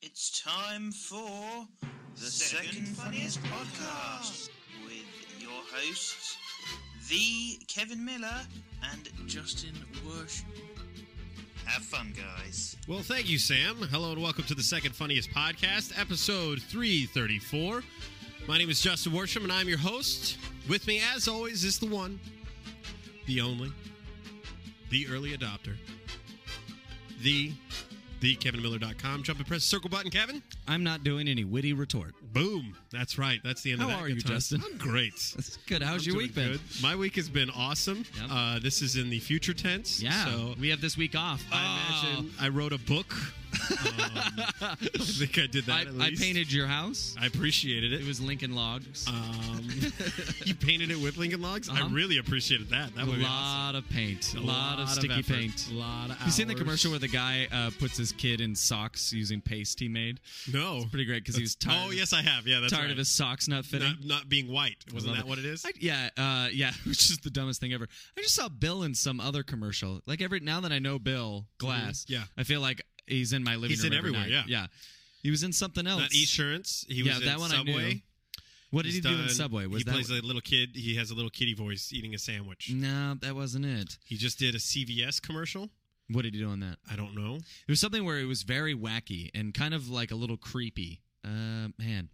It's time for the Second Funniest Podcast with your hosts, the Kevin Miller and Justin Worsh. Have fun, guys. Well, thank you, Sam. Hello and welcome to the Second Funniest Podcast, episode 334. My name is Justin Worsham, and I'm your host. With me, as always, is the one, the only, the early adopter, the KevinMiller.com. Jump and press the circle button, Kevin. I'm not doing any witty retort. Boom. That's right. That's the end of that. How are you, Justin? I'm great. That's good. How's your week been? Good. My week has been awesome. Yep. This is in the future tense. Yeah. So we have this week off. I imagine I wrote a book. I think I did that at least. I painted your house. I appreciated it. It was Lincoln Logs. You painted it with Lincoln Logs? I really appreciated that. That would be awesome. A lot of paint. A lot of sticky effort, paint. A lot of hours. You seen the commercial where the guy puts his kid in socks using paste he made? No. It's pretty great because he was tired. Oh, yes, I have. Yeah, that's tired right. of his socks not fitting. Not being white. Wasn't that what it is? Yeah, which is the dumbest thing ever. I just saw Bill in some other commercial. Like now that I know Bill Glass, Yeah. I feel like he's in my living room. He's in every everywhere, night. yeah. He was in something else. Not Esurance. He was in that one Subway. I knew. What did he do in Subway? He plays a little kid. He has a little kitty voice eating a sandwich. No, that wasn't it. He just did a CVS commercial. What did he do on that? I don't know. It was something where it was very wacky and kind of like a little creepy. Man.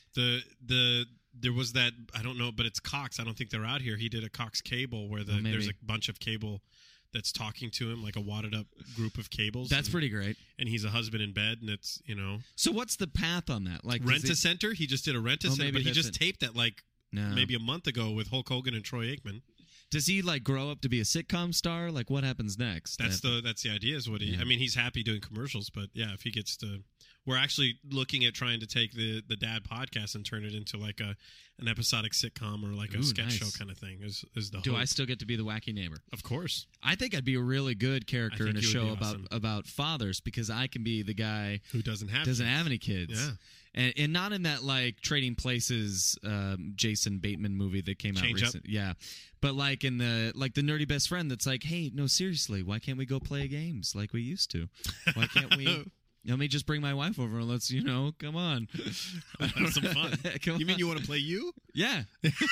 There was that, I don't know, but it's Cox. I don't think they're out here. He did a Cox cable where there's a bunch of cable that's talking to him, like a wadded up group of cables. That's pretty great. And he's a husband in bed, and it's, So what's the path on that? Like Rent-A-Center? He just did a Rent-A-Center, but he just taped that maybe a month ago with Hulk Hogan and Troy Aikman. Does he grow up to be a sitcom star? Like, what happens next? That's the idea. Is what he? Yeah. I mean, he's happy doing commercials, but yeah, if he gets to, we're actually looking at trying to take the Dad podcast and turn it into like an episodic sitcom or like a sketch show kind of thing. Is the Do hope. I still get to be the wacky neighbor? Of course. I think I'd be a really good character in a show awesome. about fathers because I can be the guy who doesn't have any kids. Yeah. And not in that Trading Places Jason Bateman movie that came out recently. Yeah. But like in the nerdy best friend that's like, hey, no, seriously, why can't we go play games like we used to? Why can't we let me just bring my wife over and let's, come on. Have some fun. You mean you want to play you? Yeah.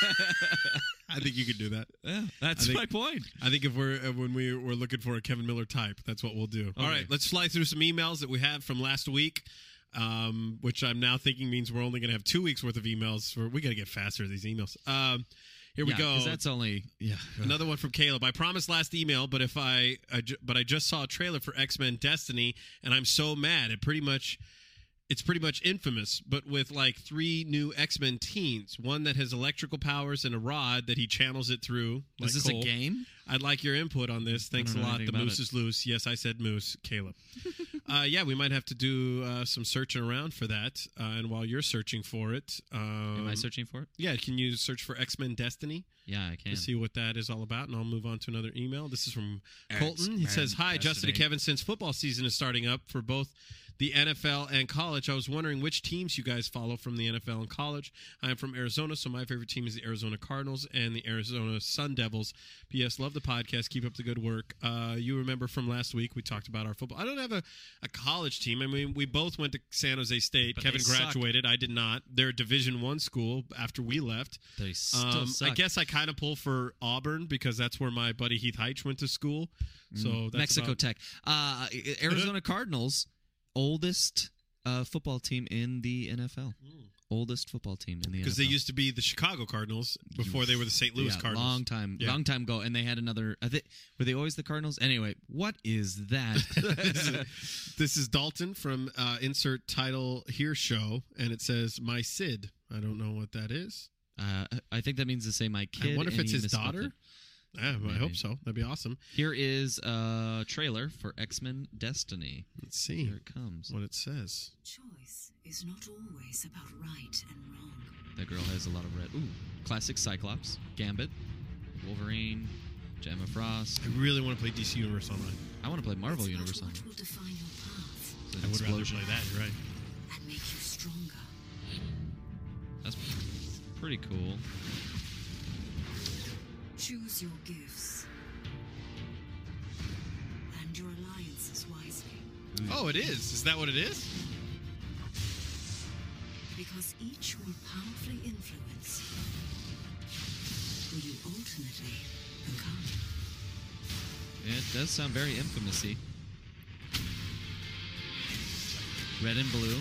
I think you could do that. Yeah, that's my point. I think if when we're looking for a Kevin Miller type, that's what we'll do. Okay. All right, let's fly through some emails that we had from last week. Which I'm now thinking means we're only going to have 2 weeks worth of emails. We got to get faster at these emails. Here we go. Because that's only another one from Caleb. I promised last email, but I just saw a trailer for X-Men Destiny, and I'm so mad. It's pretty much infamous, but with 3 new X-Men teens. One that has electrical powers and a rod that he channels it through. Is this a game? I'd like your input on this. Thanks a lot. The moose is loose. Yes, I said moose, Caleb. Yeah, we might have to do some searching around for that. And while you're searching for it... Am I searching for it? Yeah, can you search for X-Men Destiny? Yeah, I can. To see what that is all about, and I'll move on to another email. This is from Colton. He says, hi, Justin and Kevin. Since football season is starting up for both the NFL and college, I was wondering which teams you guys follow from the NFL and college. I am from Arizona, so my favorite team is the Arizona Cardinals and the Arizona Sun Devils. P.S. Love the podcast. Keep up the good work. You remember from last week, we talked about our football. I don't have a college team. I mean, we both went to San Jose State. But Kevin graduated. I did not. They're a Division I school after we left. They still suck. I guess I kind of pull for Auburn because that's where my buddy Heath Heitch went to school. So that's Mexico Tech. Arizona Cardinals, oldest football team in the NFL. Oldest football team in the NFL. Because they used to be the Chicago Cardinals before they were the St. Louis Cardinals. Long time ago. And they had another... were they always the Cardinals? Anyway, what is that? This is Dalton from insert title here show, and it says, My Sid. I don't know what that is. I think that means to say my kid. I wonder if it's his daughter. Yeah, I hope so. That'd be awesome. Here is a trailer for X-Men Destiny. Let's see. Here it comes. What it says. Choice is not always about right and wrong. That girl has a lot of red. Ooh, classic Cyclops, Gambit, Wolverine, Gemma Frost. I really want to play DC Universe Online. I want to play Marvel Universe Online. Online. What will define your path? I would rather play that. You're right. And make you stronger. That's pretty cool. Choose your gifts and your alliances wisely. Oh, it is. Is that what it is? because each will powerfully influence who you ultimately become. It does sound very infamous-y. Red and blue.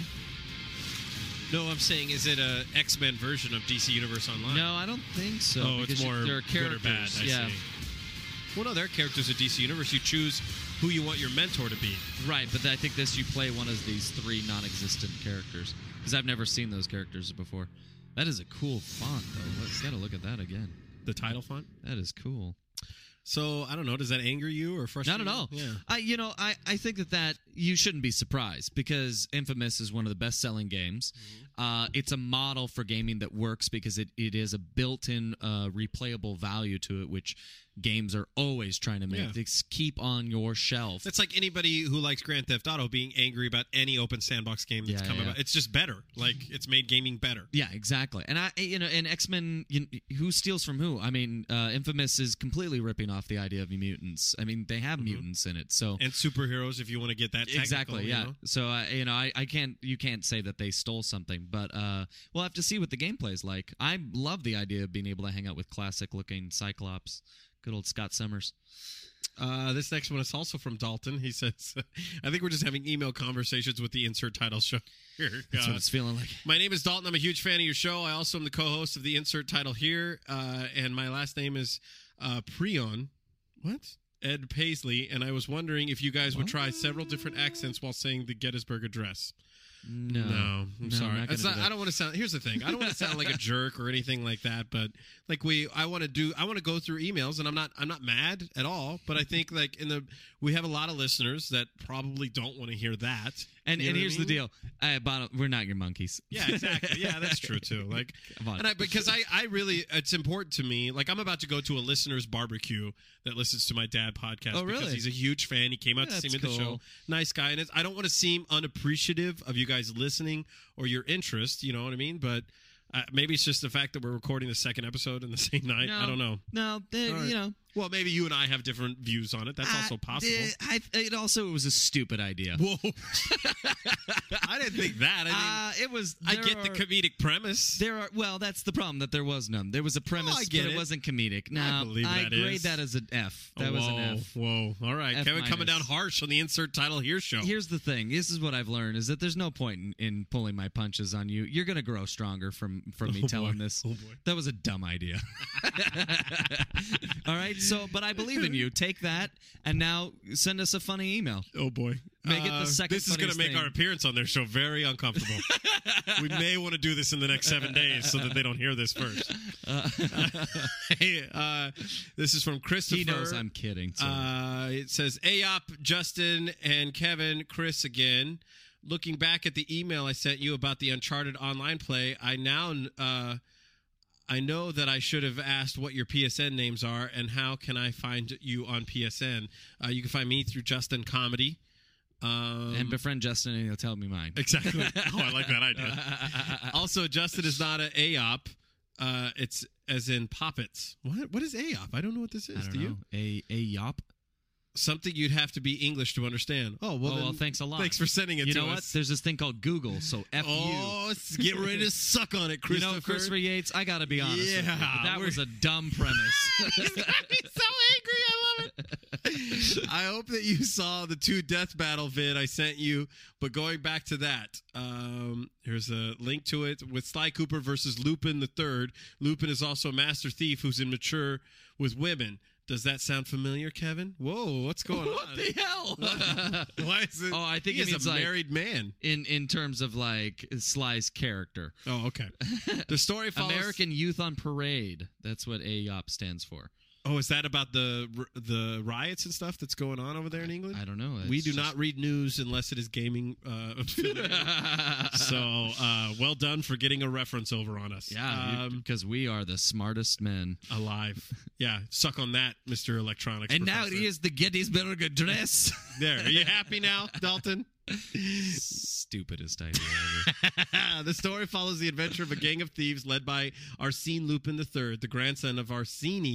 No, I'm saying, is it a X-Men version of DC Universe Online? No, I don't think so. Oh, it's more there are good or bad. characters, I see. Well, no, there are characters of DC Universe. You choose who you want your mentor to be. Right, but I think you play one of these 3 non-existent characters. Because I've never seen those characters before. That is a cool font, though. Let's gotta look at that again. The title font? That is cool. So, I don't know. Does that anger you or frustrate you? Not at all. Yeah. I think that you shouldn't be surprised because Infamous is one of the best-selling games. Mm-hmm. It's a model for gaming that works because it is a built-in replayable value to it, which games are always trying to make. Yeah. They keep on your shelf. That's like anybody who likes Grand Theft Auto being angry about any open sandbox game that's come about. It's just better. Like, it's made gaming better. Yeah, exactly. And in X-Men, who steals from who? I mean, Infamous is completely ripping off the idea of mutants. I mean, they have mutants in it, so and superheroes if you want to get that technical, exactly. Yeah. You know? So I can't. You can't say that they stole something, but we'll have to see what the gameplay is like. I love the idea of being able to hang out with classic-looking Cyclops. Good old Scott Summers. This next one is also from Dalton. He says, I think we're just having email conversations with the insert title show here. That's what it's feeling like. My name is Dalton. I'm a huge fan of your show. I also am the co-host of the insert title here. And my last name is Preon. What? Ed Paisley. And I was wondering if you guys would try several different accents while saying the Gettysburg Address. No, I'm sorry. I don't want to sound. Here's the thing. I don't want to sound like a jerk or anything like that. But like I want to go through emails, and I'm not mad at all. But I think like we have a lot of listeners that probably don't want to hear that. And here's the deal. We're not your monkeys. Yeah, exactly. Yeah, that's true too. Like, because I really, it's important to me. Like, I'm about to go to a listener's barbecue that listens to my dad podcast. Oh, really? Because he's a huge fan. He came out to see me at the show. Nice guy. And I don't want to seem unappreciative of you guys listening or your interest. You know what I mean? But maybe it's just the fact that we're recording the second episode in the same night. I don't know. No, you know. Well, maybe you and I have different views on it. That's also possible. It was a stupid idea. Whoa. I didn't think that. I mean, I get the comedic premise. That's the problem, that there was none. There was a premise, but it wasn't comedic. Now, I grade that as an F. That was an F. Whoa. All right. F Kevin minus. coming down harsh on the insert title here show. Here's the thing. This is what I've learned, is that there's no point in pulling my punches on you. You're going to grow stronger from me telling this. Oh, boy. That was a dumb idea. All right. But I believe in you. Take that, and now send us a funny email. Oh, boy. Make it the second This is going to make our appearance on their show very uncomfortable. We may want to do this in the next 7 days so that they don't hear this first. This is from Christopher. He knows I'm kidding. It says, Ayop, Justin, and Kevin, Chris again. Looking back at the email I sent you about the Uncharted online play, I know that I should have asked what your PSN names are and how can I find you on PSN. You can find me through Justin Comedy. And befriend Justin and he'll tell me mine. Exactly. Oh, I like that idea. Also, Justin is not an AOP. It's as in poppets. What is AOP? I don't know what this is. I don't know. A yop? Something you'd have to be English to understand. Oh, well, thanks a lot. Thanks for sending it to us. You know what? There's this thing called Google, so F you. Oh, get ready to suck on it, Christopher. You know, Christopher Yates, I got to be honest with you, but that was a dumb premise. He's got me so angry. I love it. I hope that you saw the 2 Death Battle vid I sent you, but going back to that, here's a link to it with Sly Cooper versus Lupin III. Lupin is also a master thief who's immature with women. Does that sound familiar, Kevin? Whoa, what's going on? What the hell? Why is it? Oh, I think he's a married man. In terms of like Sly's character. Oh, okay. The story follows American Youth on Parade. That's what AYOP stands for. Oh, is that about the riots and stuff that's going on over there in England? I don't know. We do not read news unless it is gaming affiliated. So, well done for getting a reference over on us. Yeah, because we are the smartest men alive. Yeah, suck on that, Mr. Electronics And Professor. now here's the Gettysburg Address. There. Are you happy now, Dalton? Stupidest idea ever. The story follows the adventure of a gang of thieves led by Arsène Lupin III, the grandson of Arsène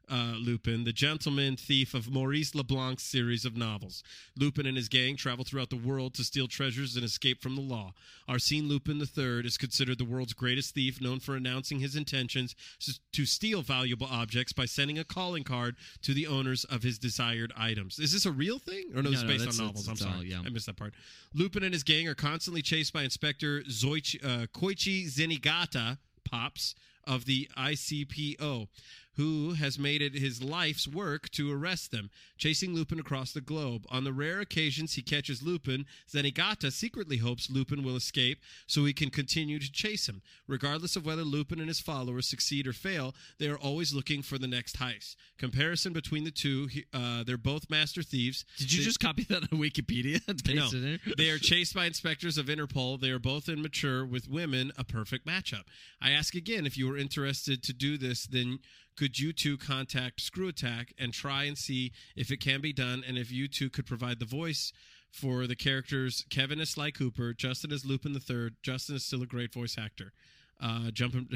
Lupin, the gentleman thief of Maurice Leblanc's series of novels. Lupin and his gang travel throughout the world to steal treasures and escape from the law. Arsène Lupin III is considered the world's greatest thief, known for announcing his intentions to steal valuable objects by sending a calling card to the owners of his desired items. Is this a real thing? Or no, it's based on novels. I'm sorry. I missed that part. Lupin and his gang are constantly chased by Inspector Koichi Zenigata, Pops, of the ICPO, who has made it his life's work to arrest them, chasing Lupin across the globe. On the rare occasions he catches Lupin, Zenigata secretly hopes Lupin will escape so he can continue to chase him. Regardless of whether Lupin and his followers succeed or fail, they are always looking for the next heist. Comparison between the two, they're both master thieves. Did you just copy that on Wikipedia? No. They are chased by inspectors of Interpol. They are both immature, with women a perfect matchup. I ask again, if you are interested to do this, then could you two contact Screw Attack and try and see if it can be done, and if you two could provide the voice for the characters Kevin as Sly Cooper, Justin as Lupin III. Justin is still a great voice actor. Jump and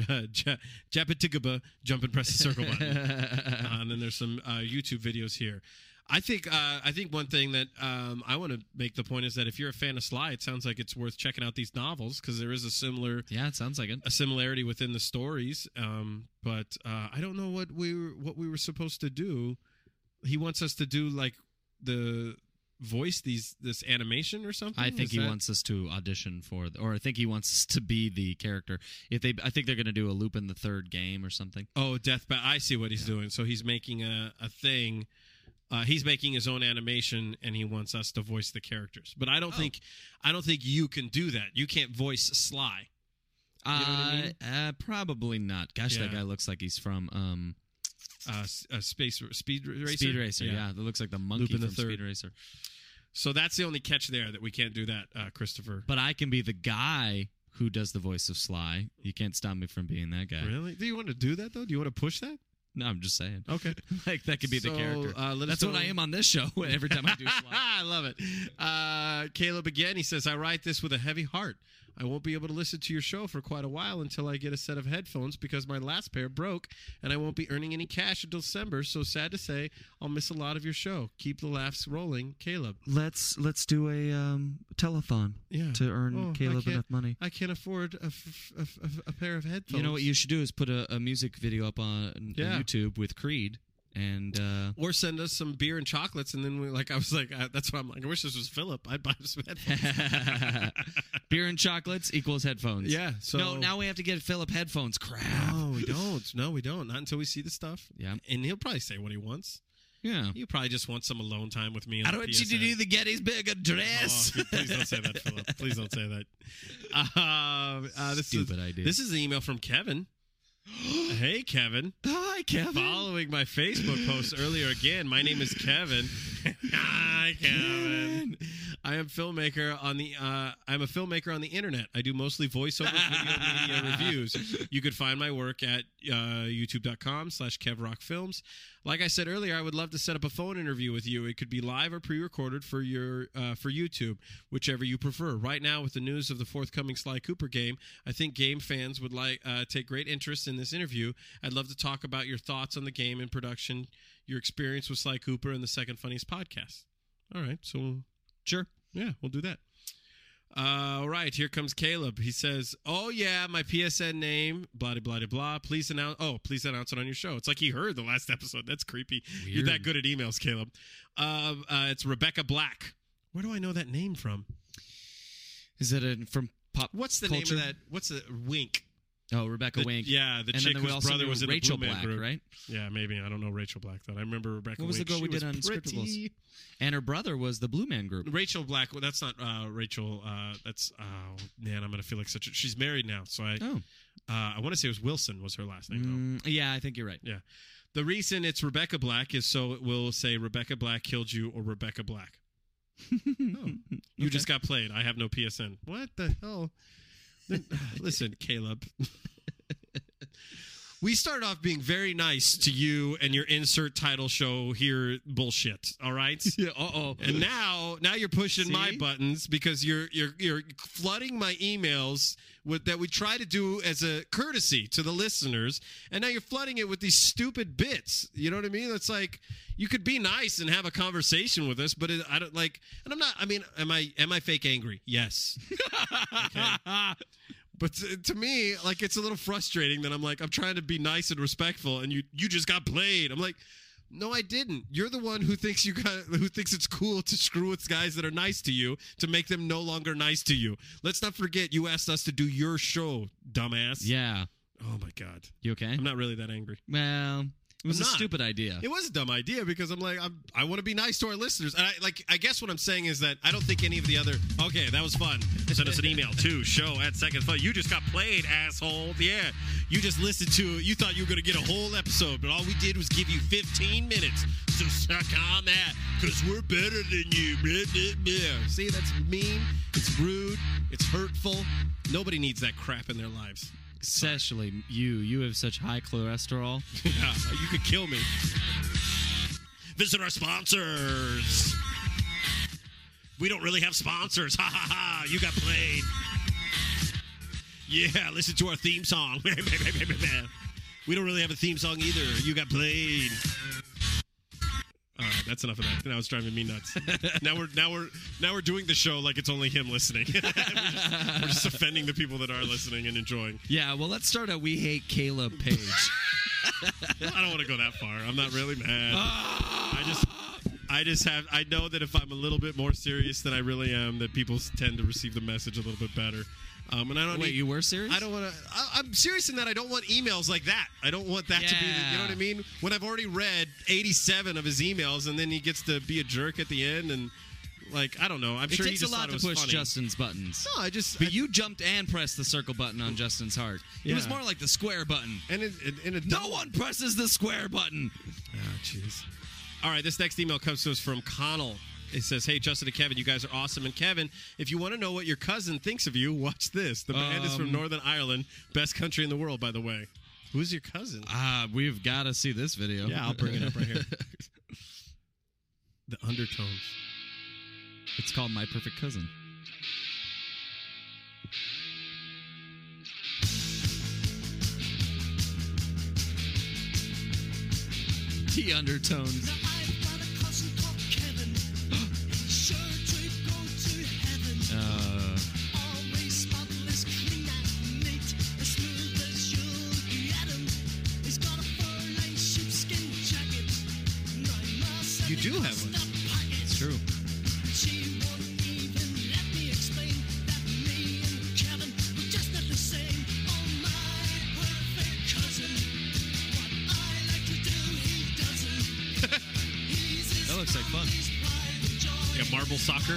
press the circle button. And then there's some YouTube videos here. I think one thing that I want to make the point is that if you're a fan of Sly, it sounds like it's worth checking out these novels, because there is a similar it sounds like it. A similarity within the stories. But I don't know what we were supposed to do. He wants us to do like the voice this animation or something. I think he wants us to audition for, or I think he wants us to be the character. I think they're going to do a Lupin the Third game or something. Oh, I see what he's doing. So he's making a thing. He's making his own animation, and he wants us to voice the characters. But I don't think you can do that. You can't voice Sly. You know what I mean? Probably not. Gosh, that guy looks like he's from Speed Racer. Speed Racer, yeah. That looks like the monkey from Speed Racer. So that's the only catch there, that we can't do that, Christopher. But I can be the guy who does the voice of Sly. You can't stop me from being that guy. Really? Do you want to do that, though? Do you want to push that? No, I'm just saying. Okay. Like, that could be the character. That's what I am on this show every time I do Sly. I love it. Caleb again, he says, I write this with a heavy heart. I won't be able to listen to your show for quite a while until I get a set of headphones, because my last pair broke, and I won't be earning any cash until December. So sad to say, I'll miss a lot of your show. Keep the laughs rolling, Caleb. Let's do a telethon to earn Caleb enough money. I can't afford a pair of headphones. You know what you should do is put a music video up on YouTube with Creed. And or send us some beer and chocolates, and then that's what I'm like. I wish this was Philip. I'd buy him some headphones. Beer and chocolates equals headphones. Yeah. So no, now we have to get Philip headphones. Crap. No, we don't. No, we don't. Not until we see the stuff. Yeah. And he'll probably say what he wants. Yeah. You probably just want some alone time with me. I don't want you to do the Gettysburg Address. Oh, please don't say that, Philip. Please don't say that. Stupid idea. This is an email from Kevin. Hey, Kevin. Hi, Kevin. Following my Facebook post earlier again, my name is Kevin. Hi, Kevin. I'm a filmmaker on the internet. I do mostly voiceover video media reviews. You could find my work at youtube.com/KevRockFilms. Like I said earlier, I would love to set up a phone interview with you. It could be live or pre-recorded for YouTube, whichever you prefer. Right now, with the news of the forthcoming Sly Cooper game, I think game fans would take great interest in this interview. I'd love to talk about your thoughts on the game and production, your experience with Sly Cooper, and the Second Funniest podcast. All right, so sure. Yeah, we'll do that. All right, here comes Caleb. He says, "Oh yeah, my PSN name, blah blah blah blah. Please announce it on your show." It's like he heard the last episode. That's creepy. Weird. You're that good at emails, Caleb. It's Rebecca Black. Where do I know that name from? Is it from pop? What's the culture? name of that? What's the Wink? Oh, Rebecca Wink. Yeah, the chick whose brother was in Rachel the Blue Man Black, group. right? Yeah, maybe. I don't know Rachel Black, though. I remember Rebecca Wink. What was Wink. the girl we did on Scriptables? And her brother was the Blue Man group. Rachel Black. Well, that's not Rachel. That's, oh, man, I'm going to feel like such a... She's married now, so I want to say it was Wilson was her last name, though. Yeah, I think you're right. Yeah. The reason it's Rebecca Black is so it will say Rebecca Black killed you or Rebecca Black. You just got played. I have no PSN. What the hell? Listen, Caleb. we started off being very nice to you and your insert title show here bullshit. All right. Yeah. And now you're pushing my buttons because you're flooding my emails that we try to do as a courtesy to the listeners, and now you're flooding it with these stupid bits. You know what I mean? It's like you could be nice and have a conversation with us, but I don't like. And I'm not. I mean, am I fake angry? Yes. Okay. But to me, like, it's a little frustrating that I'm trying to be nice and respectful, and you just got played. I'm like, no, I didn't. You're the one who thinks it's cool to screw with guys that are nice to you to make them no longer nice to you. Let's not forget you asked us to do your show, dumbass. Yeah. Oh my God. You okay? I'm not really that angry. Well, it was a stupid idea. It was a dumb idea because I'm like, I want to be nice to our listeners. And I guess what I'm saying is that I don't think any of the other... Okay, that was fun. Send us an email to show@secondfun. You just got played, asshole. Yeah. You just listened to it. You thought you were going to get a whole episode, but all we did was give you 15 minutes. So suck on that because we're better than you. Blah, blah, blah. See, that's mean. It's rude. It's hurtful. Nobody needs that crap in their lives. Especially you have such high cholesterol. Yeah, you could kill me. Visit our sponsors. We don't really have sponsors. Ha ha ha. You got played. Yeah, listen to our theme song. We don't really have a theme song either. You got played. All right, that's enough of that. Now it's driving me nuts. Now we're doing the show like it's only him listening. we're just offending the people that are listening and enjoying. Yeah, well, let's start at We Hate Caleb Page. I don't want to go that far. I'm not really mad. I know that if I'm a little bit more serious than I really am, that people tend to receive the message a little bit better. And I don't. Wait, you were serious? I don't want to. I'm serious in that I don't want emails like that. I don't want that to be. You know what I mean? When I've already read 87 of his emails, and then he gets to be a jerk at the end, and I don't know. I'm sure he just thought it was funny. It takes a lot to push Justin's buttons. No, But you jumped and pressed the circle button on Justin's heart. Yeah. It was more like the square button. And no one presses the square button. Oh, jeez. All right, this next email comes to us from Connell. It says, hey, Justin and Kevin, you guys are awesome. And Kevin, if you want to know what your cousin thinks of you, watch this. The band is from Northern Ireland. Best country in the world, by the way. Who's your cousin? We've got to see this video. Yeah, I'll bring it up right here. The undertones. It's called My Perfect Cousin. The undertones. You do have one. It's true. That looks like fun. Yeah, marble soccer.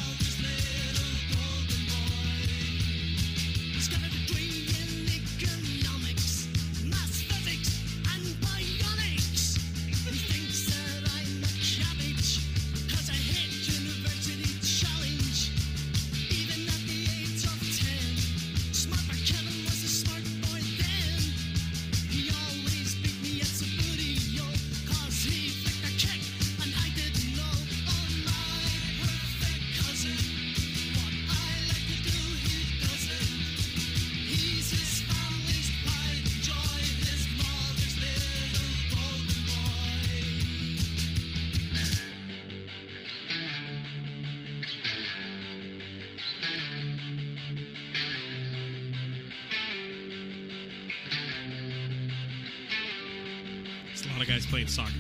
A lot of guys playing soccer.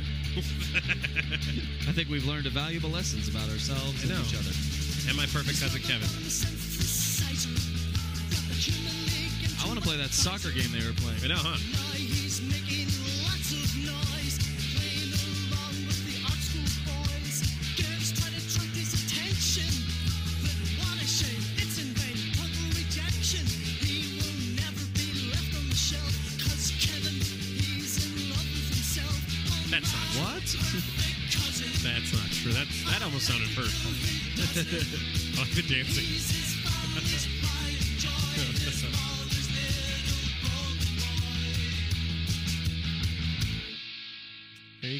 I think we've learned valuable lessons about ourselves and each other. And my perfect cousin Kevin. I want to play that soccer game they were playing. I know, huh? That's not what? That's not true. That almost sounded hurtful. I like the dancing.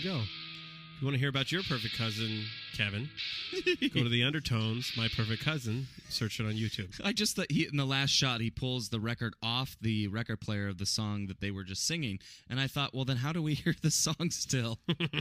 go. If you want to hear about your perfect cousin, Kevin, go to the Undertones, My Perfect Cousin. Search it on YouTube. I just thought in the last shot, he pulls the record off the record player of the song that they were just singing. And I thought, well, then how do we hear the song still?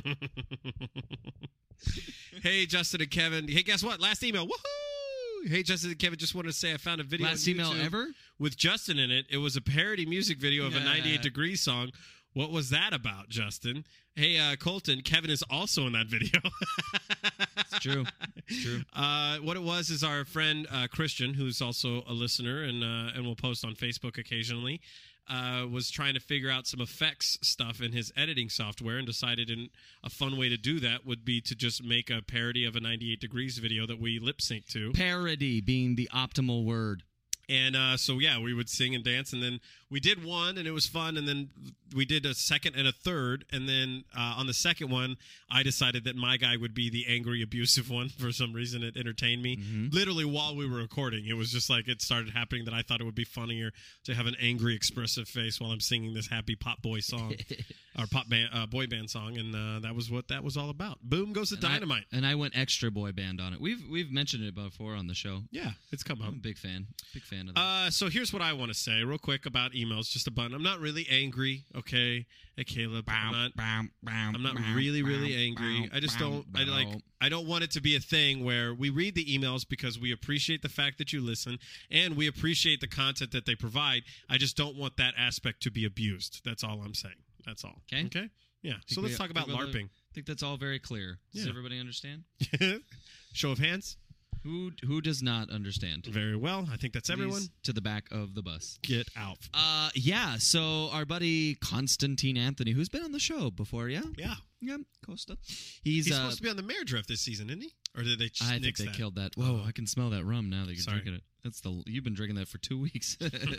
Hey, Justin and Kevin. Hey, guess what? Last email. Woohoo! Hey, Justin and Kevin, just wanted to say I found a video Last on email YouTube ever? with Justin in it. It was a parody music video of a 98 Degrees song. What was that about, Justin? Hey, Colton, Kevin is also in that video. It's true. It's true. What it was is our friend Christian, who's also a listener and will post on Facebook occasionally, was trying to figure out some effects stuff in his editing software and decided a fun way to do that would be to just make a parody of a 98 Degrees video that we lip sync to. Parody being the optimal word. And so, yeah, we would sing and dance, and then we did one, and it was fun, and then we did a second and a third, and then on the second one, I decided that my guy would be the angry, abusive one. For some reason, it entertained me. Mm-hmm. Literally, while we were recording, it was just like it started happening that I thought it would be funnier to have an angry, expressive face while I'm singing this happy pop boy song, or pop band, boy band song, and that was what that was all about. Boom goes the dynamite. And I went extra boy band on it. We've mentioned it before on the show. Yeah, it's come up. I'm a big fan. Big fan of that. So here's what I want to say real quick about emails. Just a button. I'm not really angry, okay? Hey, Caleb. I'm not really angry. I just don't. I don't want it to be a thing where we read the emails because we appreciate the fact that you listen and we appreciate the content that they provide. I just don't want that aspect to be abused. That's all I'm saying. That's all. Okay. Yeah. So let's talk about LARPing. I think that's all very clear. Does everybody understand? Show of hands. Who does not understand? Very well. I think that's everyone. To the back of the bus. Get out. Yeah. So our buddy Constantine Anthony, who's been on the show before, yeah, Costa. He's supposed to be on the Mayor Draft this season, isn't he? Or did they? I think they killed that. Whoa! I can smell that rum now that you're drinking it. You've been drinking that for 2 weeks.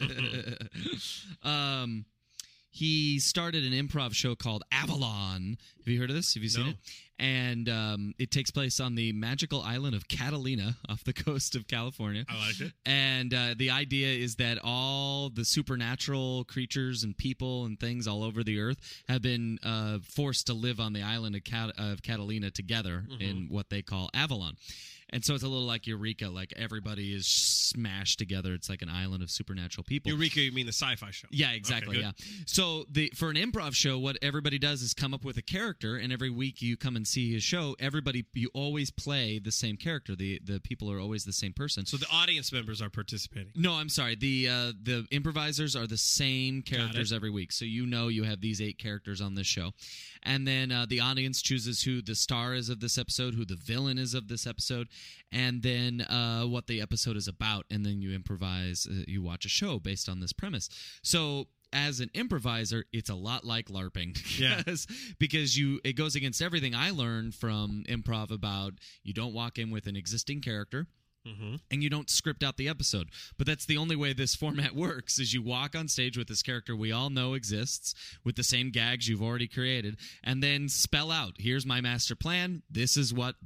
He started an improv show called Avalon. Have you heard of this? Have you seen it? And it takes place on the magical island of Catalina off the coast of California. I like it. And the idea is that all the supernatural creatures and people and things all over the earth have been forced to live on the island of Catalina together in what they call Avalon. And so it's a little like Eureka, like everybody is smashed together. It's like an island of supernatural people. Eureka, you mean the sci-fi show? Yeah, exactly, okay, So for an improv show, what everybody does is come up with a character, and every week you come and see his show. You always play the same character. The people are always the same person. So the audience members are participating? No, I'm sorry. The improvisers are the same characters every week. So you have these 8 characters on this show. And then the audience chooses who the star is of this episode, who the villain is of this episode, and then what the episode is about. And then you improvise, you watch a show based on this premise. So as an improviser, it's a lot like LARPing. Because it goes against everything I learned from improv about you don't walk in with an existing character. Mm-hmm. And you don't script out the episode. But that's the only way this format works, is you walk on stage with this character we all know exists, with the same gags you've already created, and then spell out, here's my master plan, this is what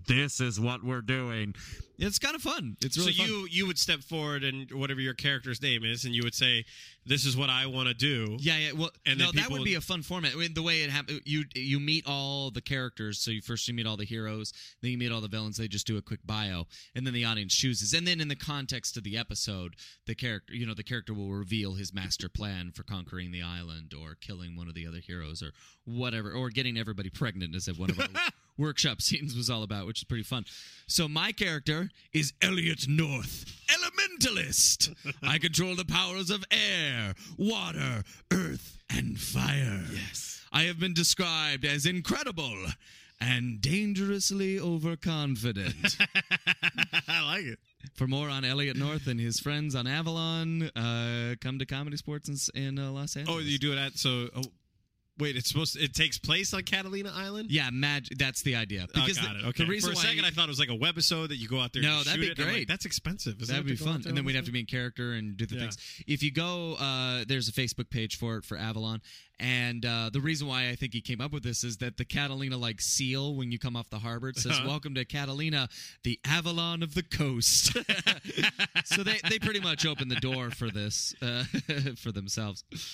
we're doing. It's kind of fun. It's really fun. So you would step forward and whatever your character's name is, and you would say, this is what I want to do. Yeah. Well, and that would be a fun format. I mean, the way it happened, you meet all the characters. So you meet all the heroes, then you meet all the villains. They just do a quick bio, and then the audience chooses. And then in the context of the episode, the character will reveal his master plan for conquering the island, or killing one of the other heroes, or whatever, or getting everybody pregnant, as one of our workshop scenes was all about, which is pretty fun. So my character is Elliot North, Elementalist. I control the powers of air, water, earth, and fire. Yes. I have been described as incredible and dangerously overconfident. I like it. For more on Elliot North and his friends on Avalon, come to Comedy Sports in Los Angeles. Oh, you do it at wait, it takes place on Catalina Island? Yeah, that's the idea. Because got it. Okay. For a second, I thought it was like a webisode that you go out there and that'd shoot be great. Like, that's expensive. That'd be fun. And then we'd have to be in character and do the things. If you go, there's a Facebook page for Avalon. And the reason why I think he came up with this is that the Catalina seal, when you come off the harbor, it says, welcome to Catalina, the Avalon of the coast. So they pretty much opened the door for this for themselves.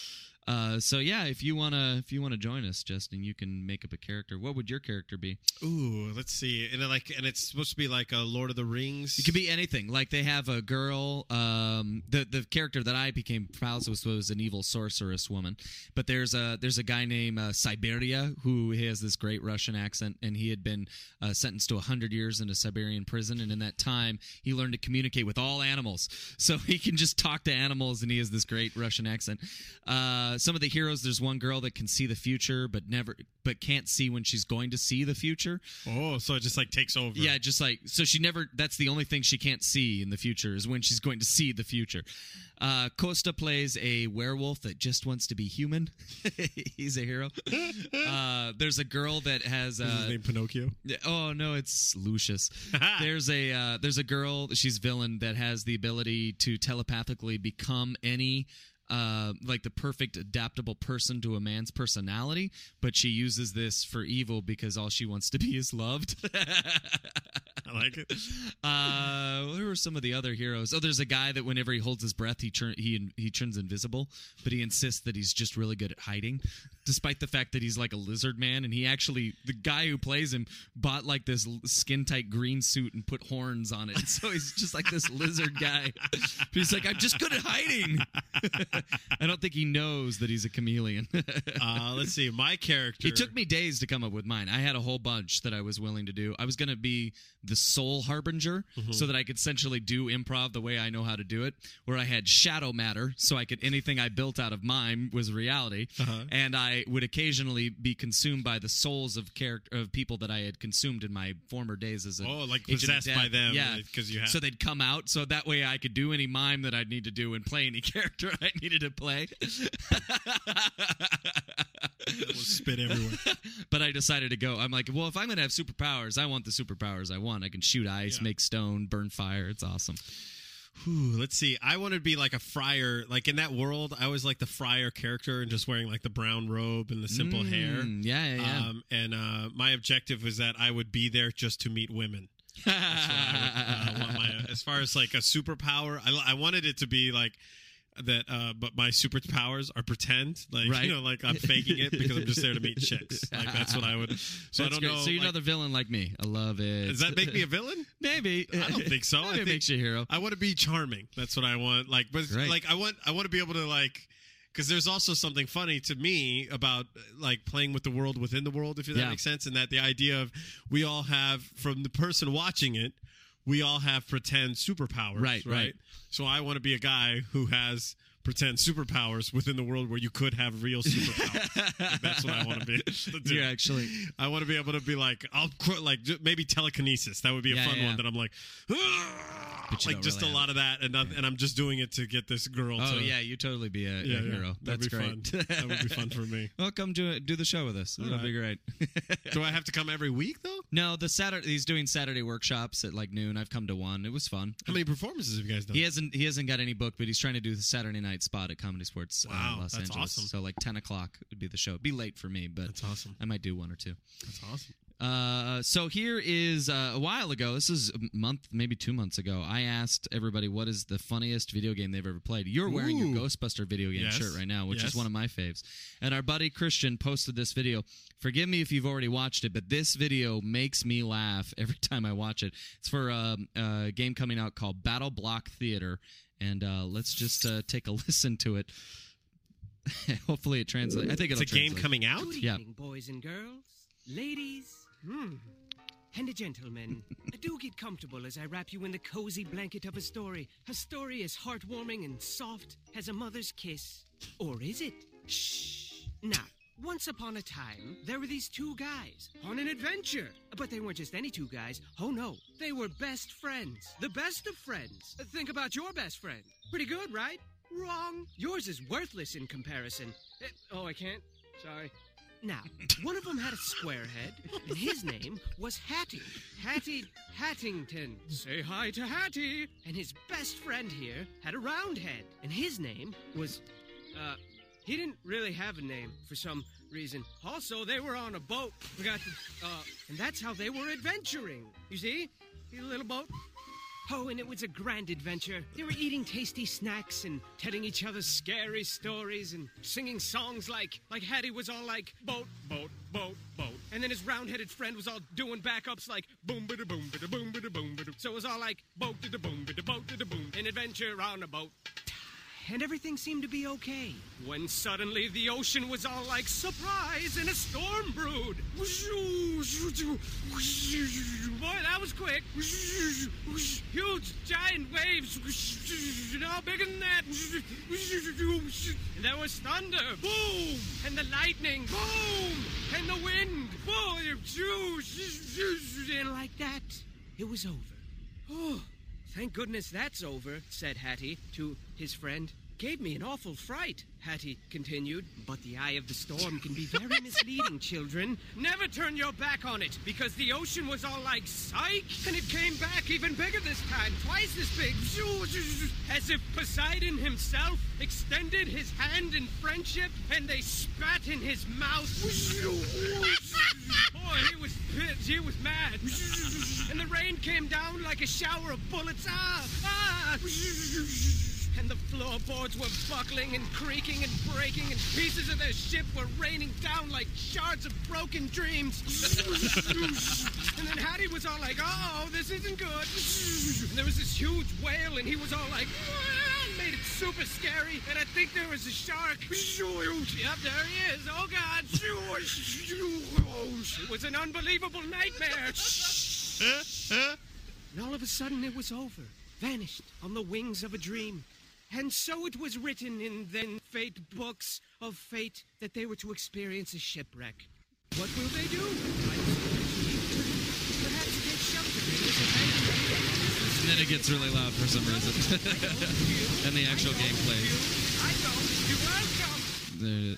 So yeah, if you wanna join us, Justin, you can make up a character. What would your character be? Ooh, let's see. And it's supposed to be like a Lord of the Rings. It could be anything. Like they have a girl. The character that I became pals with was an evil sorceress woman. But there's a guy named Siberia who has this great Russian accent, and he had been sentenced to 100 years in a Siberian prison. And in that time, he learned to communicate with all animals. So he can just talk to animals, and he has this great Russian accent. Some of the heroes, there's one girl that can see the future, but can't see when she's going to see the future. Oh, so it just like takes over. Yeah, just like so she never. That's the only thing she can't see in the future is when she's going to see the future. Costa plays a werewolf that just wants to be human. He's a hero. There's a girl that has. Is his name Pinocchio? Oh no, it's Lucius. There's a girl. She's villain that has the ability to telepathically become any. Like the perfect adaptable person to a man's personality, but she uses this for evil because all she wants to be is loved. I like it. Who are some of the other heroes? Oh, there's a guy that whenever he holds his breath, he turns invisible, but he insists that he's just really good at hiding, despite the fact that he's like a lizard man. And he actually, the guy who plays him, bought like this skin tight green suit and put horns on it, so he's just like this lizard guy. But he's like, I'm just good at hiding. I don't think he knows that he's a chameleon. Let's see. My character. It took me days to come up with mine. I had a whole bunch that I was willing to do. I was going to be the soul harbinger so that I could essentially do improv the way I know how to do it, where I had shadow matter, so anything I built out of mime was reality, and I would occasionally be consumed by the souls of people that I had consumed in my former days as a like possessed by them. Yeah, because you had. So they'd come out, so that way I could do any mime that I'd need to do and play any character I needed to play. It will spit everywhere. But I decided to go. I'm like, well, if I'm going to have superpowers, I want the superpowers I want. I can shoot ice, make stone, burn fire. It's awesome. Let's see. I want to be like a friar. Like in that world, I was like the friar character and just wearing like the brown robe and the simple hair. Yeah. And my objective was that I would be there just to meet women. That's what I would, as far as like a superpower, I wanted it to be like that, but my superpowers are pretend, like right. Like I'm faking it because I'm just there to meet chicks. Like that's what I would. So that's I don't great. know. So you're another villain like me. I love it. Does that make me a villain? Maybe. I don't think so. Maybe it makes you a hero. I want to be charming. That's what I want. Like, but right. like I want to be able to like. Because there's also something funny to me about like playing with the world within the world, if that makes sense, and that the idea of we all have, from the person watching it, we all have pretend superpowers, right? So I want to be a guy who has pretend superpowers within the world where you could have real superpowers. Like, that's what I want to be. You're actually. I want to be able to be like, maybe telekinesis. That would be a fun one. That I'm like, like just really a lot of that, and I'm just doing it to get this girl. Oh yeah, you totally be a hero. That's great. Fun. That would be fun for me. Well, come do the show with us. That'll be great. Do I have to come every week though? No, he's doing Saturday workshops at like noon. I've come to one. It was fun. How many performances have you guys done? He hasn't got any booked, but he's trying to do the Saturday night spot at Comedy Sports Los Angeles. Awesome. So like 10 o'clock would be the show. It'd be late for me, but that's awesome. I might do one or two. That's awesome. So here is a while ago, this is a month, maybe 2 months ago, I asked everybody what is the funniest video game they've ever played. You're wearing your Ghostbuster video game shirt right now, which is one of my faves. And our buddy Christian posted this video. Forgive me if you've already watched it, but this video makes me laugh every time I watch it. It's for a game coming out called Battle Block Theater. And let's just take a listen to it. Hopefully it translates. I think it'll translate. It's a game coming out? Good evening, boys and girls, ladies, and gentlemen. Do get comfortable as I wrap you in the cozy blanket of a story. A story as heartwarming and soft as a mother's kiss. Or is it? Shh. Now, once upon a time, there were these two guys on an adventure. But they weren't just any two guys. Oh, no. They were best friends. The best of friends. Think about your best friend. Pretty good, right? Wrong. Yours is worthless in comparison. I can't. Sorry. Now, one of them had a square head, and his name was Hattie. Hattie Hattington. Say hi to Hattie. And his best friend here had a round head, and his name was, he didn't really have a name for some reason. Also, they were on a boat. And that's how they were adventuring. You see? See the little boat? Oh, and it was a grand adventure. They were eating tasty snacks and telling each other scary stories and singing songs like Hattie was all like, boat, boat, boat, boat. And then his round-headed friend was all doing backups like, boom, bada, boom, bada, boom, bada, boom, bada. So it was all like, boat, da, boom, bada, boat, da, boom, an adventure on a boat. And everything seemed to be okay. When suddenly the ocean was all like, surprise, and a storm brewed. Boy, that was quick. Huge, giant waves. No bigger than that. And there was thunder. Boom! And the lightning. Boom! And the wind. Boom! And like that, it was over. Oh. Thank goodness that's over, said Hattie to his friend. Gave me an awful fright, Hattie continued. But the eye of the storm can be very misleading, children. Never turn your back on it, because the ocean was all like, psych! And it came back even bigger this time, twice this big. As if Poseidon himself extended his hand in friendship, and they spat in his mouth. Boy, he was pissed. He was mad. And the rain came down like a shower of bullets. And the floorboards were buckling and creaking and breaking, and pieces of their ship were raining down like shards of broken dreams. And then Hattie was all like, oh, this isn't good. And there was this huge whale, and he was all like, made it super scary, and I think there was a shark. Yep, there he is. Oh, God. It was an unbelievable nightmare. And all of a sudden, it was over. Vanished on the wings of a dream. And so it was written in then fate books of fate that they were to experience a shipwreck. What will they do? Perhaps take shelter in this event. And then it gets really loud for some reason. And the actual game plays. I know.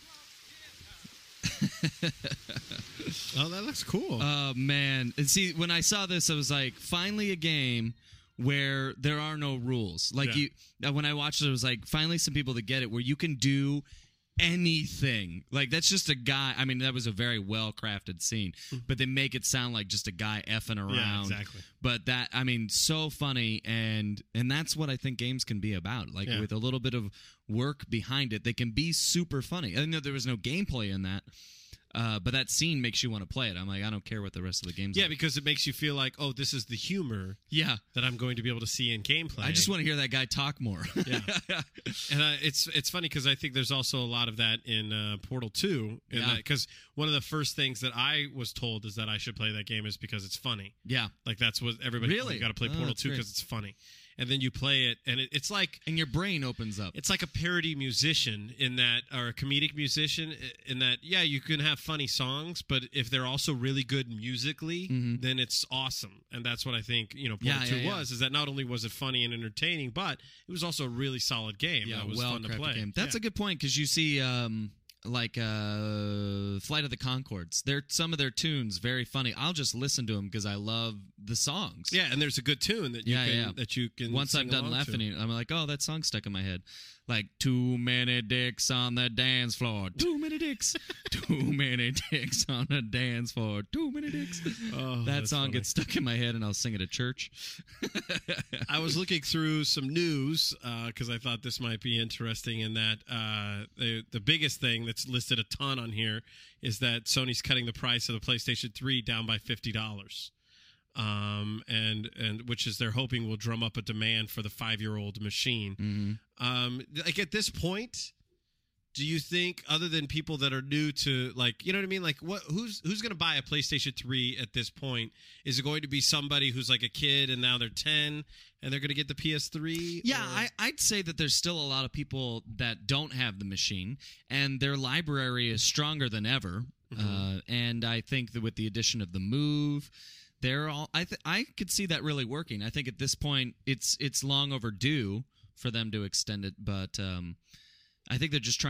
You're welcome. Oh, that looks cool. Oh, man. And see, when I saw this, I was like, finally a game where there are no rules. Like, when I watched it, it was like, finally some people that get it, where you can do anything. Like, that's just a guy. I mean, that was a very well-crafted scene, but they make it sound like just a guy effing around. Yeah, exactly. But that, I mean, so funny, and that's what I think games can be about. Like, with a little bit of work behind it, they can be super funny. I know there was no gameplay in that, but that scene makes you want to play it. I'm like, I don't care what the rest of the game's like. Because it makes you feel like, oh, this is the humor that I'm going to be able to see in gameplay. I just want to hear that guy talk more. And it's funny because I think there's also a lot of that in Portal 2. Because one of the first things that I was told is that I should play that game is because it's funny. Yeah. Like, that's what everybody... Really? You got to play Portal 2 because it's funny. And then you play it, and it's like... And your brain opens up. It's like a parody musician in that, or a comedic musician in that, you can have funny songs, but if they're also really good musically, then it's awesome. And that's what I think, Portal 2 was, is that not only was it funny and entertaining, but it was also a really solid game. Yeah, that was fun to play. Game. That's a good point, because you see... Flight of the Conchords. Some of their tunes very funny. I'll just listen to them because I love the songs. Yeah, and there's a good tune that you can. Once I'm done laughing, I'm like, oh, that song's stuck in my head. Like, too many dicks on the dance floor. Too many dicks. Too many dicks on the dance floor. Too many dicks. Oh, that song gets stuck in my head, and I'll sing it at church. I was looking through some news because I thought this might be interesting in that the biggest thing that's listed a ton on here is that Sony's cutting the price of the PlayStation 3 down by $50. And which is they're hoping will drum up a demand for the 5-year-old machine. Like, at this point, do you think, other than people that are new to, like, you know what I mean? Like, who's going to buy a PlayStation 3 at this point? Is it going to be somebody who's like a kid and now they're 10 and they're going to get the PS3? Yeah, I'd say that there's still a lot of people that don't have the machine, and their library is stronger than ever. And I think that with the addition of the Move, they're all. I could see that really working. I think at this point, it's long overdue for them to extend it, but I think they're just trying to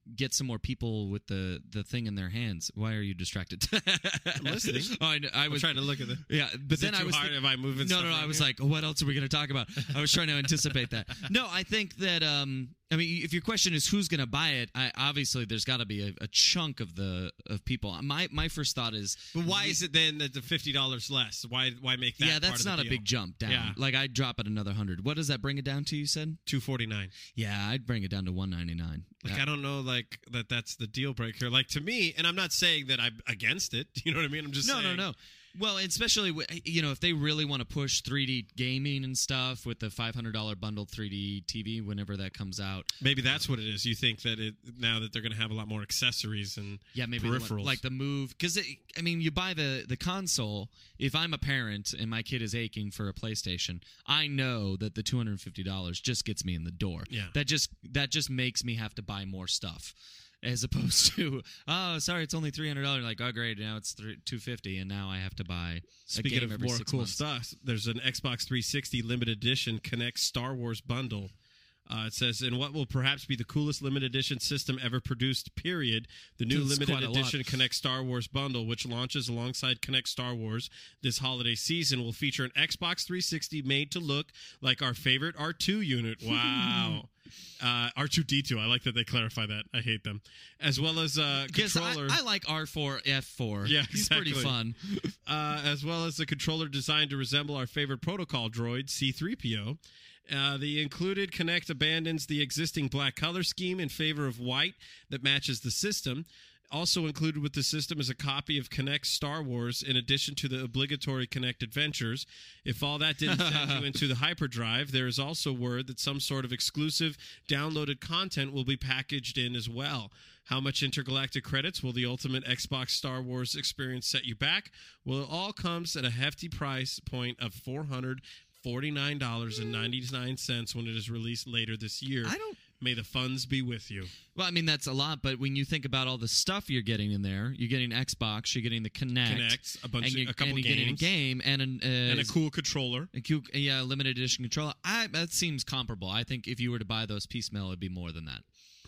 get some more people with the thing in their hands. Why are you distracted? I'm listening. I was trying to look at the. Yeah, but then I was. Am I moving? No. I was like, what else are we going to talk about? I was trying to anticipate that. No, I think that. I mean, if your question is who's going to buy it, obviously there's got to be a chunk of people. My first thought is, but why is it then that the $50 less? Why make that? Yeah, that's part of not a big jump down. Yeah. Like I'd drop it another $100. What does that bring it down to? You said $249. Yeah, I'd bring it down to $199. Like I don't know, like that's the deal breaker. Like to me, and I'm not saying that I'm against it. You know what I mean? I'm just saying. No. Well, especially if they really want to push 3D gaming and stuff with the $500 bundled 3D TV whenever that comes out. Maybe that's what it is. You think that now that they're going to have a lot more accessories and maybe peripherals, like the Move, because you buy the console. If I'm a parent and my kid is aching for a PlayStation, I know that the $250 just gets me in the door. Yeah, that just makes me have to buy more stuff. As opposed to, oh, sorry, it's only $300. Like, oh, great, now it's $250, and now I have to buy a game every 6 months. Cool stuff, there's an Xbox 360 limited edition Kinect Star Wars bundle. It says, in what will perhaps be the coolest limited edition system ever produced, period, the new limited edition Kinect Star Wars bundle, which launches alongside Kinect Star Wars this holiday season, will feature an Xbox 360 made to look like our favorite R2 unit. Wow. R2-D2. I like that they clarify that. I hate them. As well as a controller. I like R4, F4. Yeah, He's pretty fun. As well as a controller designed to resemble our favorite protocol droid, C-3PO. The included Kinect abandons the existing black color scheme in favor of white that matches the system. Also included with the system is a copy of Kinect Star Wars in addition to the obligatory Kinect Adventures. If all that didn't send you into the hyperdrive, there is also word that some sort of exclusive downloaded content will be packaged in as well. How much intergalactic credits will the ultimate Xbox Star Wars experience set you back? Well, it all comes at a hefty price point of $449.99 when it is released later this year. May the funds be with you. Well, I mean, that's a lot, but when you think about all the stuff you're getting in there, you're getting Xbox, you're getting the Kinect, a couple you're games, getting a game, and a cool controller. Limited edition controller. That seems comparable. I think if you were to buy those piecemeal, it'd be more than that.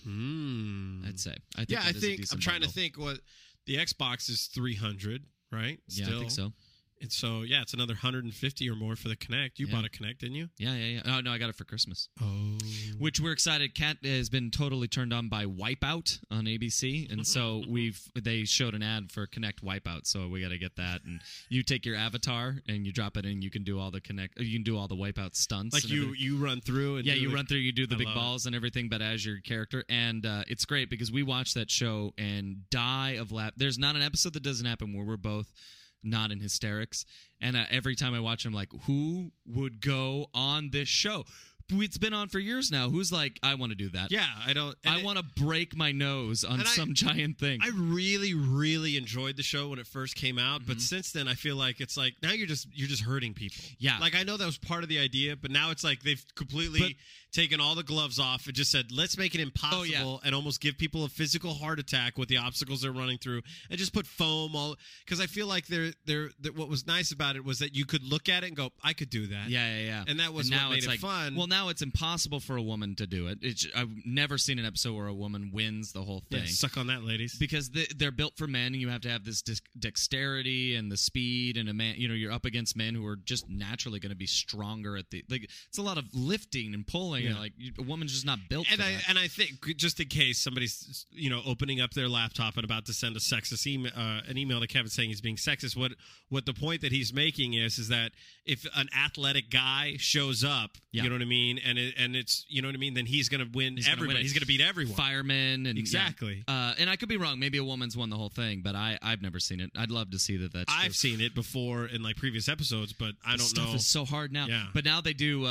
I'd say. I think I'm trying to think what the Xbox is $300, right? Still. Yeah, I think so. And so, it's another $150 or more for the Kinect. You bought a Kinect, didn't you? Yeah. Oh, no, I got it for Christmas. Oh. Which we're excited. Kat has been totally turned on by Wipeout on ABC. And so they showed an ad for Kinect Wipeout. So we got to get that. And you take your avatar and you drop it in. You can do all the you can do all the Wipeout stunts. Like you run through. And run through. You do the big balls and everything, but as your character. And it's great because we watched that show and die of laugh. There's not an episode that doesn't happen where we're both not in hysterics. And every time I watch, I'm like, who would go on this show? It's been on for years now. Who's like, I want to do that? Yeah, I don't. I want to break my nose on some giant thing. I really, really enjoyed the show when it first came out, but since then, I feel like it's like now you're just hurting people. Yeah, like I know that was part of the idea, but now it's like they've completely taken all the gloves off and just said, let's make it impossible and almost give people a physical heart attack with the obstacles they're running through, and just put foam all. Because I feel like what was nice about it was that you could look at it and go, I could do that. Yeah. And that was what made it fun. Well, now it's impossible for a woman to do it. I've never seen an episode where a woman wins the whole thing. Yeah, suck on that, ladies. Because they're built for men, and you have to have this dexterity and the speed, and a man. You're up against men who are just naturally going to be stronger at it's a lot of lifting and pulling. Yeah. A woman's just not built for that. And I think just in case somebody's opening up their laptop and about to send a sexist an email to Kevin saying he's being sexist, what the point that he's making is that if an athletic guy shows up, you know what I mean, and it's you know what I mean, then he's going to win everybody. He's going to beat everyone. Firemen and exactly. Yeah. And I could be wrong. Maybe a woman's won the whole thing, but I've never seen it. I'd love to see that. I've seen it before in previous episodes, but I don't know. Stuff is so hard now. Yeah. But now they do.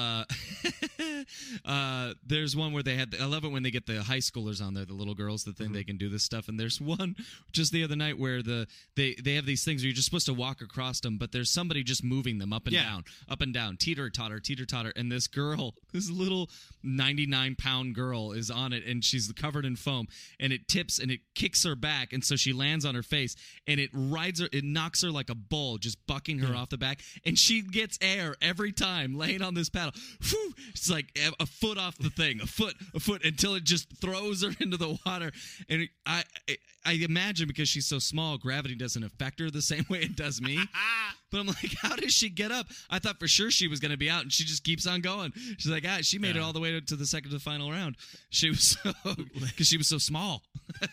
There's one where I love it when they get the high schoolers on there, the little girls that think they can do this stuff. And there's one just the other night where they have these things where you're just supposed to walk across them, but there's somebody just moving them up and down, teeter totter. And this little 99-pound girl is on it, and she's covered in foam, and it tips and it kicks her back, and so she lands on her face, and it knocks her like a bull, just bucking her off the back, and she gets air every time laying on this paddle. Whew! It's like a foot off the thing, a foot, until it just throws her into the water. And I imagine because she's so small, gravity doesn't affect her the same way it does me. But I'm like, how does she get up? I thought for sure she was going to be out, and she just keeps on going. She's like, she made it all the way to the second to the final round. She was because she was so small.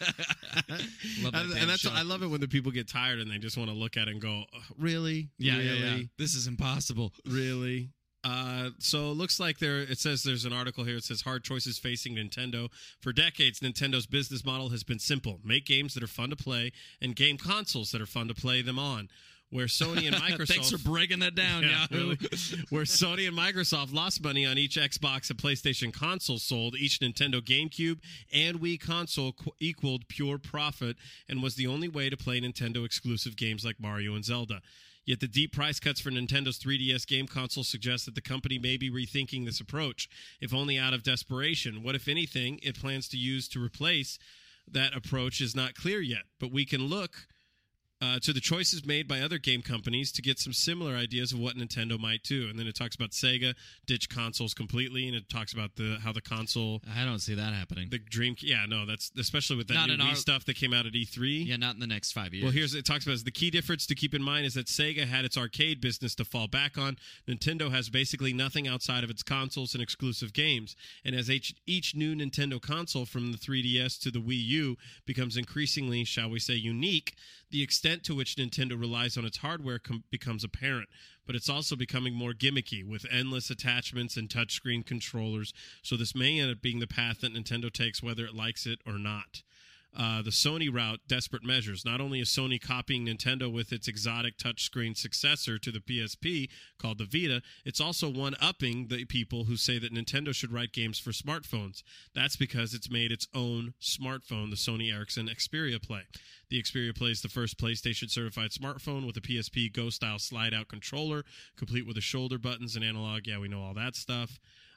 Love that and that's I love it when the people get tired and they just want to look at it and go, really? Yeah, really? Yeah. This is impossible. Really? So it looks like it says there's an article here. It says hard choices facing Nintendo. For decades, Nintendo's business model has been simple. Make games that are fun to play and game consoles that are fun to play them on. Where Sony and Microsoft... Thanks for breaking that down, Yahoo. Really? Where Sony and Microsoft lost money on each Xbox and PlayStation console sold, each Nintendo GameCube and Wii console equaled pure profit and was the only way to play Nintendo-exclusive games like Mario and Zelda. Yet the deep price cuts for Nintendo's 3DS game console suggest that the company may be rethinking this approach, if only out of desperation. What, if anything, it plans to use to replace that approach is not clear yet, but we can look... to the choices made by other game companies to get some similar ideas of what Nintendo might do. And then it talks about Sega ditch consoles completely, and it talks about how the console... I don't see that happening. The Dream... Yeah, no, that's... Especially with that new Wii stuff that came out at E3. Yeah, not in the next 5 years. Well, it talks about the key difference to keep in mind is that Sega had its arcade business to fall back on. Nintendo has basically nothing outside of its consoles and exclusive games. And as each new Nintendo console from the 3DS to the Wii U becomes increasingly, shall we say, unique, the extent to which Nintendo relies on its hardware becomes apparent, but it's also becoming more gimmicky with endless attachments and touchscreen controllers, so this may end up being the path that Nintendo takes whether it likes it or not. The Sony route, desperate measures. Not only is Sony copying Nintendo with its exotic touchscreen successor to the PSP called the Vita, it's also one-upping the people who say that Nintendo should write games for smartphones. That's because it's made its own smartphone, the Sony Ericsson Xperia Play. The Xperia Play is the first PlayStation-certified smartphone with a PSP Go-style slide-out controller, complete with the shoulder buttons and analog. Yeah, we know all that stuff.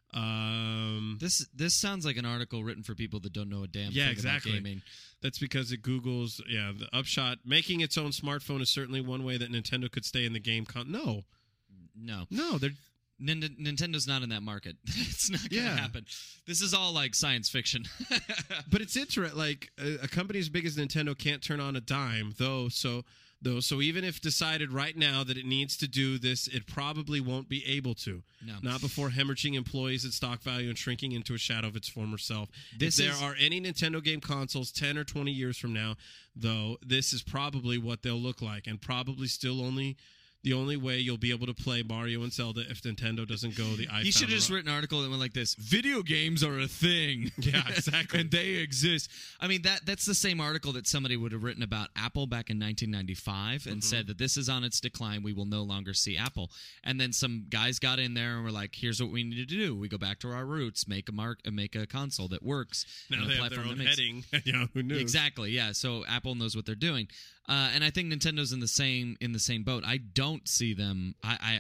This sounds like an article written for people that don't know a damn thing exactly. about gaming. That's because it Googles, the upshot. Making its own smartphone is certainly one way that Nintendo could stay in the game. No, Nintendo's not in that market. It's not going to happen. This is all like science fiction. But it's interesting. Like a company as big as Nintendo can't turn on a dime, though. So even if decided right now that it needs to do this, it probably won't be able to. No. Not before hemorrhaging employees at stock value and shrinking into a shadow of its former self. If there are any Nintendo game consoles 10 or 20 years from now, though, this is probably what they'll look like, and probably still the only way you'll be able to play Mario and Zelda if Nintendo doesn't go the iPhone. You should have just written an article that went like this: video games are a thing. Yeah, exactly. And they exist. I mean, that's the same article that somebody would have written about Apple back in 1995 and said that this is on its decline. We will no longer see Apple. And then some guys got in there and were like, here's what we need to do. We go back to our roots, make a console that works. Now they have their own heading. Who knew? Exactly, yeah. So Apple knows what they're doing. And I think Nintendo's in the same boat. I don't see them.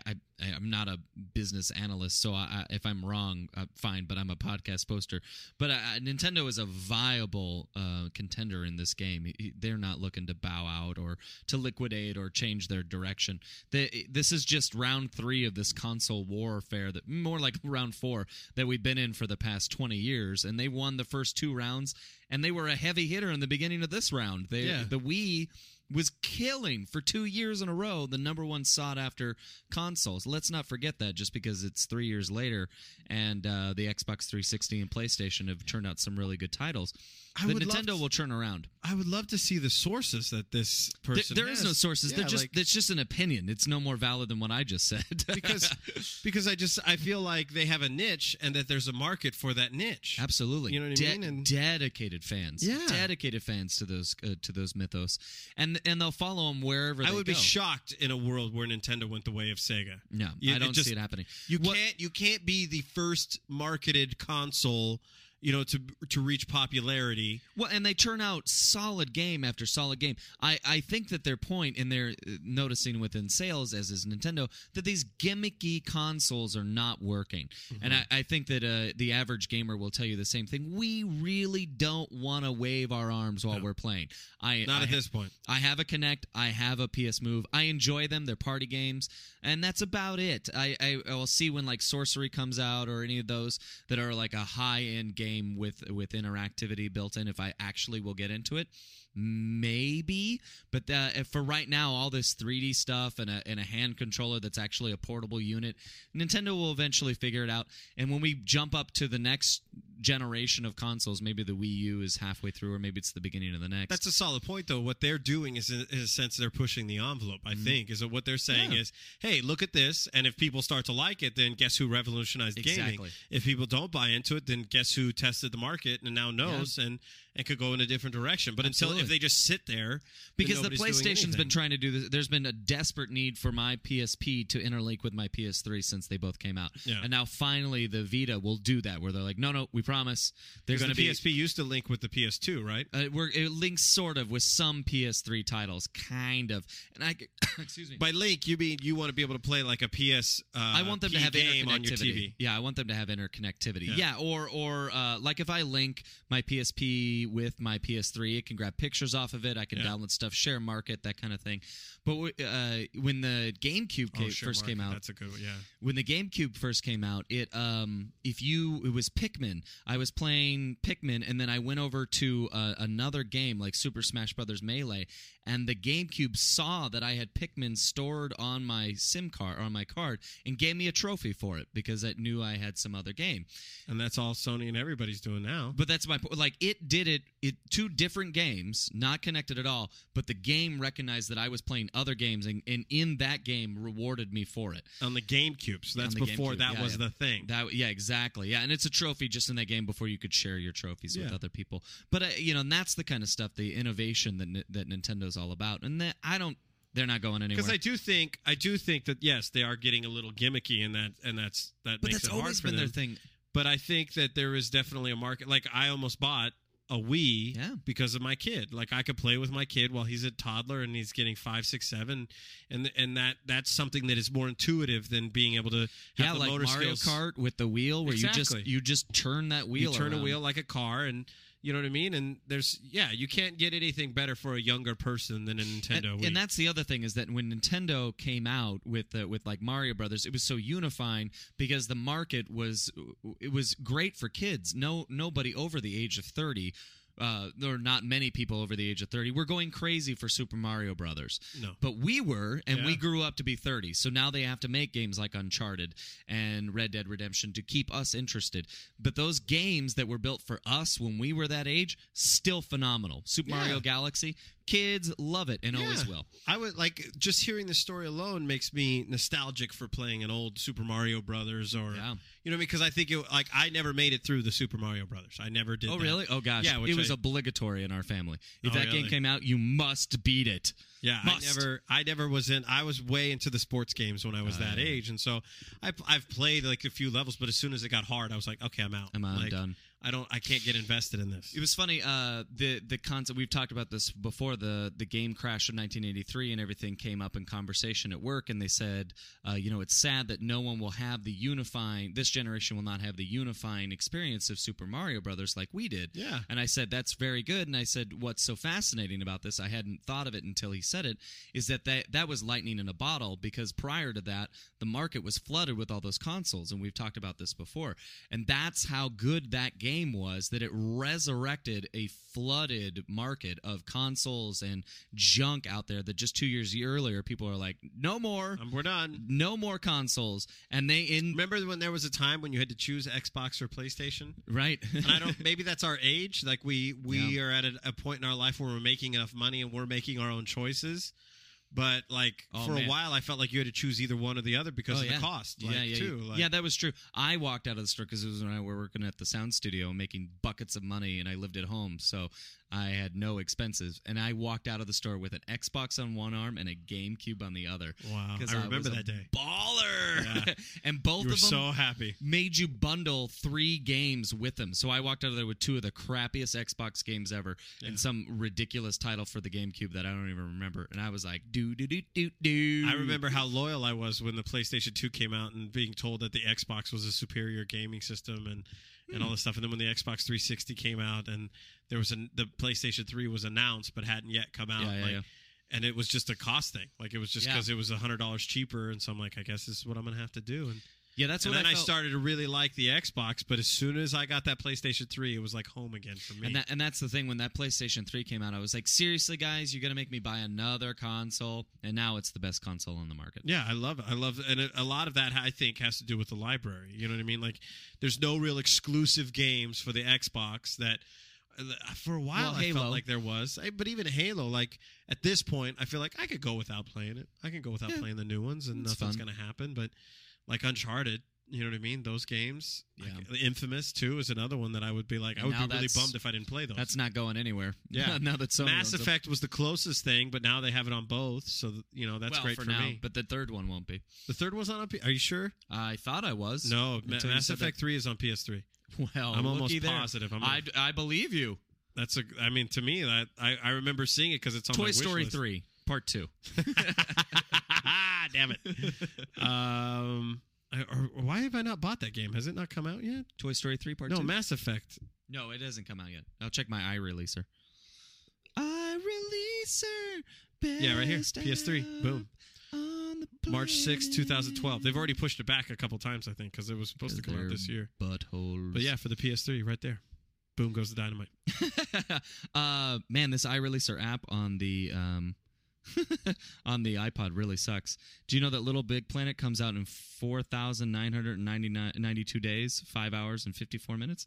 I'm not a business analyst, so if I'm wrong, fine. But I'm a podcast poster. But Nintendo is a viable contender in this game. They're not looking to bow out or to liquidate or change their direction. This is just round 3 of this console warfare, that more like round 4 that we've been in for the past 20 years. And they won the first 2 rounds, and they were a heavy hitter in the beginning of this round. The Wii was killing for 2 years in a row the number one sought-after consoles. Let's not forget that just because it's 3 years later and the Xbox 360 and PlayStation have turned out some really good titles. Nintendo will turn around. I would love to see the sources that this person There is no sources. Yeah, it's just an opinion. It's no more valid than what I just said. because I feel like they have a niche and that there's a market for that niche. Absolutely. You know what I mean? And dedicated fans. Yeah. Dedicated fans to those mythos. And they'll follow them wherever they go. I would be shocked in a world where Nintendo went the way of Sega. No, I don't see it happening. You can't be the first marketed console to reach popularity. Well, and they turn out solid game after solid game. I think that their point, and they're noticing within sales, as is Nintendo, that these gimmicky consoles are not working. Mm-hmm. And I think that the average gamer will tell you the same thing. We really don't want to wave our arms while we're playing. Not at this point. I have a Kinect. I have a PS Move. I enjoy them. They're party games. And that's about it. I will see when like Sorcery comes out or any of those that are like a high-end game with interactivity built in, if I actually will get into it. Maybe, but for right now, all this 3D stuff and a hand controller that's actually a portable unit, Nintendo will eventually figure it out. And when we jump up to the next generation of consoles, maybe the Wii U is halfway through, or maybe it's the beginning of the next. That's a solid point, though. What they're doing is, in a sense, they're pushing the envelope, I think, is that what they're saying is, hey, look at this, and if people start to like it, then guess who revolutionized gaming? If people don't buy into it, then guess who tested the market and now knows and could go in a different direction. But if they just sit there, because the PlayStation's been trying to do this, there's been a desperate need for my PSP to interlink with my PS3 since they both came out. Yeah. And now finally the Vita will do that, where they're like, no, we promise. They're going to be. PSP used to link with the PS2, right? It links sort of with some PS3 titles, kind of. And excuse me. By link, you mean you want to be able to play like a PS I want them to have game on your TV. Yeah, I want them to have interconnectivity. Yeah, or like if I link my PSP with my PS3, it can grab pictures off of it. I can download stuff, share market, that kind of thing. But when the GameCube first came out, that's a good one. Yeah. When the GameCube first came out, it was Pikmin. I was playing Pikmin, and then I went over to another game like Super Smash Brothers Melee, and the GameCube saw that I had Pikmin stored on my SIM card, or on my card, and gave me a trophy for it because it knew I had some other game. And that's all Sony and everybody's doing now. But that's my point. Like, it did it two different games, not connected at all, but the game recognized that I was playing other games, and in that game rewarded me for it. On the GameCube. So that's before that was the thing. Exactly. Yeah, and it's a trophy just in that game before you could share your trophies with other people. But, and that's the kind of stuff, the innovation that Nintendo's all about. And they're not going anywhere. Because I do think that, yes, they are getting a little gimmicky, and that makes it hard for them. But that's always been their thing. But I think that there is definitely a market. Like, I almost bought a Wii because of my kid. Like, I could play with my kid while he's a toddler and he's getting 5, 6, 7, and that's something that is more intuitive than being able to have the like motor Mario skills. Kart with the wheel, where you just turn that wheel. You turn a wheel like a car, and you know what I mean? And you can't get anything better for a younger person than a Nintendo Wii. And that's the other thing, is that when Nintendo came out with like Mario Brothers, it was so unifying because the market was great for kids. Nobody over the age of 30. There are not many people over the age of 30. We're going crazy for Super Mario Brothers. No. But we were, and we grew up to be 30. So now they have to make games like Uncharted and Red Dead Redemption to keep us interested. But those games that were built for us when we were that age, still phenomenal. Super Mario Galaxy, kids love it and always will. I would like, just hearing the story alone makes me nostalgic for playing an old Super Mario Brothers, or you know, because I think I never made it through the Super Mario Brothers. I never did. Oh, really? Oh, gosh. Yeah, it was obligatory in our family. If that game came out, you must beat it. Yeah, I never was in. I was way into the sports games when I was that age, and so I've played like a few levels. But as soon as it got hard, I was like, okay, I'm out. I'm done. I can't get invested in this. It was funny. The concept, we've talked about this before. The game crash of 1983 and everything came up in conversation at work, and they said, it's sad that no one will have this generation will not have the unifying experience of Super Mario Brothers like we did. Yeah. And I said, that's very good. And I said, what's so fascinating about this, I hadn't thought of it until he said it, is that was lightning in a bottle, because prior to that, the market was flooded with all those consoles, and we've talked about this before. And that's how good that game was, that it resurrected a flooded market of consoles and junk out there that just 2 years earlier people are like, no more, we're done, no more consoles. And remember when there was a time when you had to choose Xbox or PlayStation, right? And maybe that's our age, like we are at a point in our life where we're making enough money and we're making our own choices. But for a while, I felt like you had to choose either one or the other because of the cost. Yeah, that was true. I walked out of the store because it was when I were working at the sound studio, making buckets of money, and I lived at home, so I had no expenses. And I walked out of the store with an Xbox on one arm and a GameCube on the other. Wow, I remember that day. Baller, yeah. And both you were of them so happy. Made you bundle 3 games with them. So I walked out of there with 2 of the crappiest Xbox games ever, and some ridiculous title for the GameCube that I don't even remember. And I was like, do. I remember how loyal I was when the PlayStation 2 came out and being told that the Xbox was a superior gaming system and all this stuff. And then when the Xbox 360 came out and there was the PlayStation 3 was announced but hadn't yet come out. And it was just a cost thing. It was just because it was $100 cheaper. And so I'm like, I guess this is what I'm going to have to do. And that's what then I started to really like the Xbox, but as soon as I got that PlayStation 3, it was like home again for me. And that's the thing. When that PlayStation 3 came out, I was like, seriously, guys, you're going to make me buy another console? And now it's the best console on the market. Yeah, I love it. And a lot of that, I think, has to do with the library. You know what I mean? There's no real exclusive games for the Xbox that... For a while, I felt like there was. But even Halo, at this point, I feel like I could go without playing it. I can go without playing the new ones, and nothing's going to happen. But Uncharted, you know what I mean? Those games. Infamous, too, is another one that I would be like, I would be really bummed if I didn't play those. That's not going anywhere. Yeah. Now that Sony Mass Effect was the closest thing, but now they have it on both. So, that's great for me. But the third one won't be. The third one's not on Are you sure? I thought I was. No, Mass Effect 3 is on PS3. Well, I'm almost positive. I believe you. To me, that I remember seeing it because it's on Toy my wish Story list. 3, Part 2. Damn it. Why have I not bought that game? Has it not come out yet? Toy Story 3 Part 2? No, Mass Effect. No, it hasn't come out yet. I'll check my iReleaser. iReleaser. Yeah, right here. PS3. Boom. March 6, 2012. They've already pushed it back a couple times, I think, because it was supposed to come out this year. Buttholes. But yeah, for the PS3, right there. Boom goes the dynamite. Man, this iReleaser app on the on the iPod really sucks. Do you know that Little Big Planet comes out in 4,992 days, 5 hours, and 54 minutes?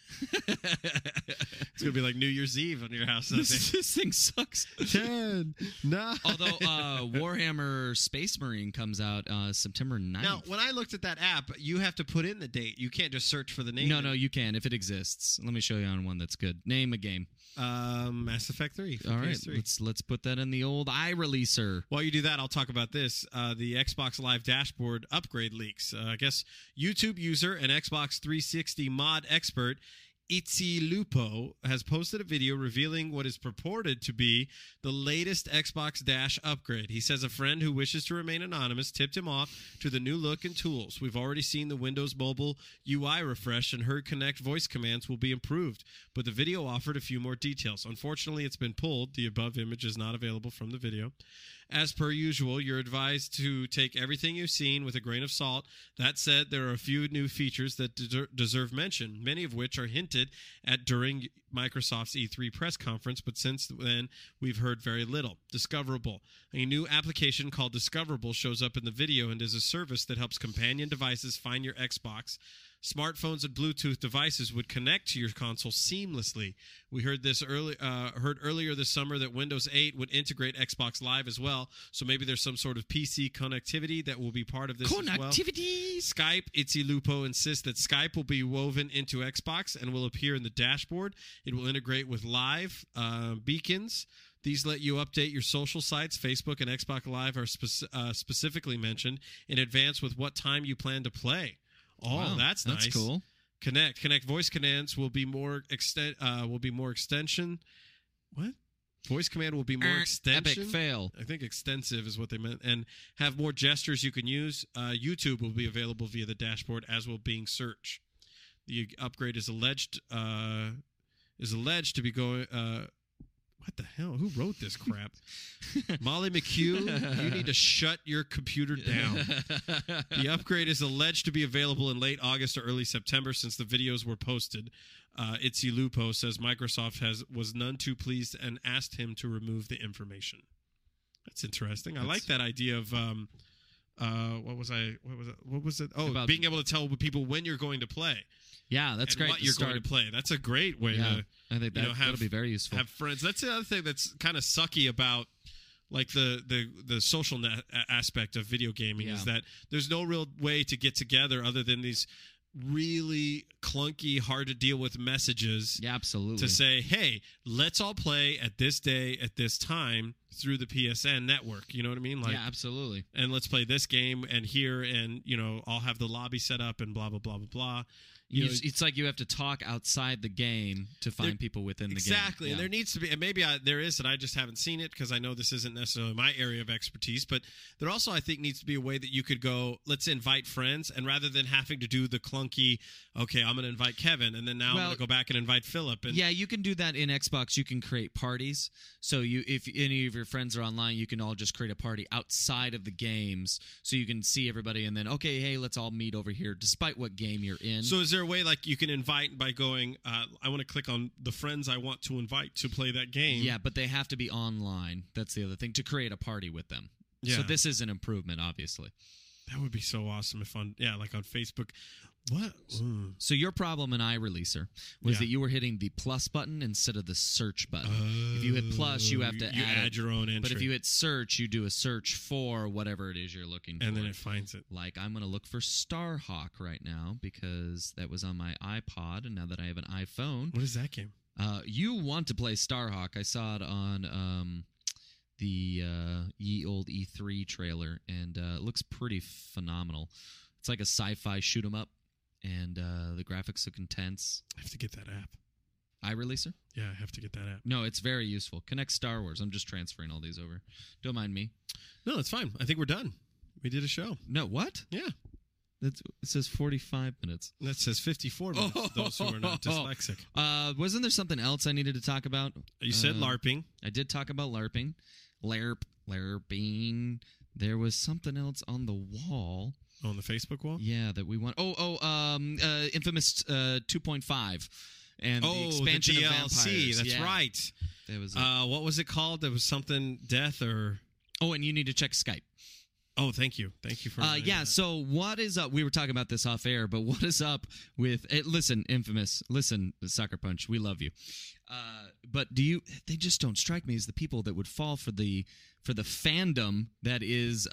It's going to be like New Year's Eve on your house. This thing sucks. 10, 9. Although Warhammer Space Marine comes out September 9th. Now, when I looked at that app, you have to put in the date. You can't just search for the name. No, you can if it exists. Let me show you on one that's good. Name a game. Mass Effect 3. All right, let's put that in the old iReleaser. While you do that, I'll talk about this. The Xbox Live dashboard upgrade leaks. I guess YouTube user and Xbox 360 mod expert Itzy Lupo has posted a video revealing what is purported to be the latest Xbox Dash upgrade. He says a friend who wishes to remain anonymous tipped him off to the new look and tools. We've already seen the Windows Mobile UI refresh and heard Connect voice commands will be improved, but the video offered a few more details. Unfortunately, it's been pulled. The above image is not available from the video. As per usual, you're advised to take everything you've seen with a grain of salt. That said, there are a few new features that deserve mention, many of which are hinted at during Microsoft's E3 press conference, but since then, we've heard very little. Discoverable. A new application called Discoverable shows up in the video and is a service that helps companion devices find your Xbox. Smartphones and Bluetooth devices would connect to your console seamlessly. We heard earlier this summer that Windows 8 would integrate Xbox Live as well, so maybe there's some sort of PC connectivity that will be part of this as well. Skype, Itzy Lupo insists that Skype will be woven into Xbox and will appear in the dashboard. It will integrate with Live beacons. These let you update your social sites. Facebook and Xbox Live are specifically mentioned in advance with what time you plan to play. Oh, wow, that's nice. That's cool. Connect voice commands will be more extension. What? Voice command will be more extension. Epic fail. I think extensive is what they meant, and have more gestures you can use. YouTube will be available via the dashboard, as will Bing Search. The upgrade is alleged to be going. What the hell? Who wrote this crap? Molly McHugh, you need to shut your computer down. The upgrade is alleged to be available in late August or early September since the videos were posted. Itzy Lupo says Microsoft was none too pleased and asked him to remove the information. That's interesting. I like that idea of what was it? Oh, being able to tell people when you're going to play. Yeah, that's great. What you're going to play. That's a great way to. I think that'll be very useful. Have friends. That's the other thing that's kind of sucky about like the social aspect of video gaming is that there's no real way to get together other than these really clunky, hard to deal with messages. Yeah, absolutely. To say, hey, let's all play at this day at this time through the PSN network. You know what I mean? Like, yeah, absolutely. And let's play this game and here, and I'll have the lobby set up and blah blah blah blah blah. It's like you have to talk outside the game to find people within the game. Exactly. And there needs to be, and maybe there is, and I just haven't seen it because I know this isn't necessarily my area of expertise, but there also, I think, needs to be a way that you could go, let's invite friends, and rather than having to do the clunky, okay, I'm going to invite Kevin, and then now I'm going to go back and invite Philip. And yeah, you can do that in Xbox. You can create parties. So if any of your friends are online, you can all just create a party outside of the games so you can see everybody, and then, okay, hey, let's all meet over here, despite what game you're in. So is there a way like you can invite by going, I want to click on the friends I want to invite to play that game? Yeah, but they have to be online. That's the other thing, to create a party with them. Yeah. So this is an improvement, obviously. That would be so awesome if like on Facebook. What? So your problem in iReleaser was that you were hitting the plus button instead of the search button. If you hit plus, you have to add your own entry. But if you hit search, you do a search for whatever it is you're looking for. And then it finds it. Like, I'm going to look for Starhawk right now because that was on my iPod, and now that I have an iPhone. What is that game? You want to play Starhawk. I saw it on the Ye Old E3 trailer, and it looks pretty phenomenal. It's like a sci-fi shoot-'em-up. And the graphics look intense. I have to get that app. iReleaser? Yeah, I have to get that app. No, it's very useful. Connect Star Wars. I'm just transferring all these over. Don't mind me. No, it's fine. I think we're done. We did a show. No, what? Yeah. It says 45 minutes. That says 54 minutes, those who are not dyslexic. Wasn't there something else I needed to talk about? You said LARPing. I did talk about LARPing. LARPing. There was something else on the wall. On the Facebook wall? Yeah, that we want. Infamous 2.5 and the expansion the DLC. Of vampires. That's right. That was what was it called? There was something death or. Oh, and you need to check Skype. Oh, thank you. Thank you for that. So what is up? We were talking about this off air, but what is up with listen, Infamous, listen, Sucker Punch, we love you. But they just don't strike me as the people that would fall for the fandom that is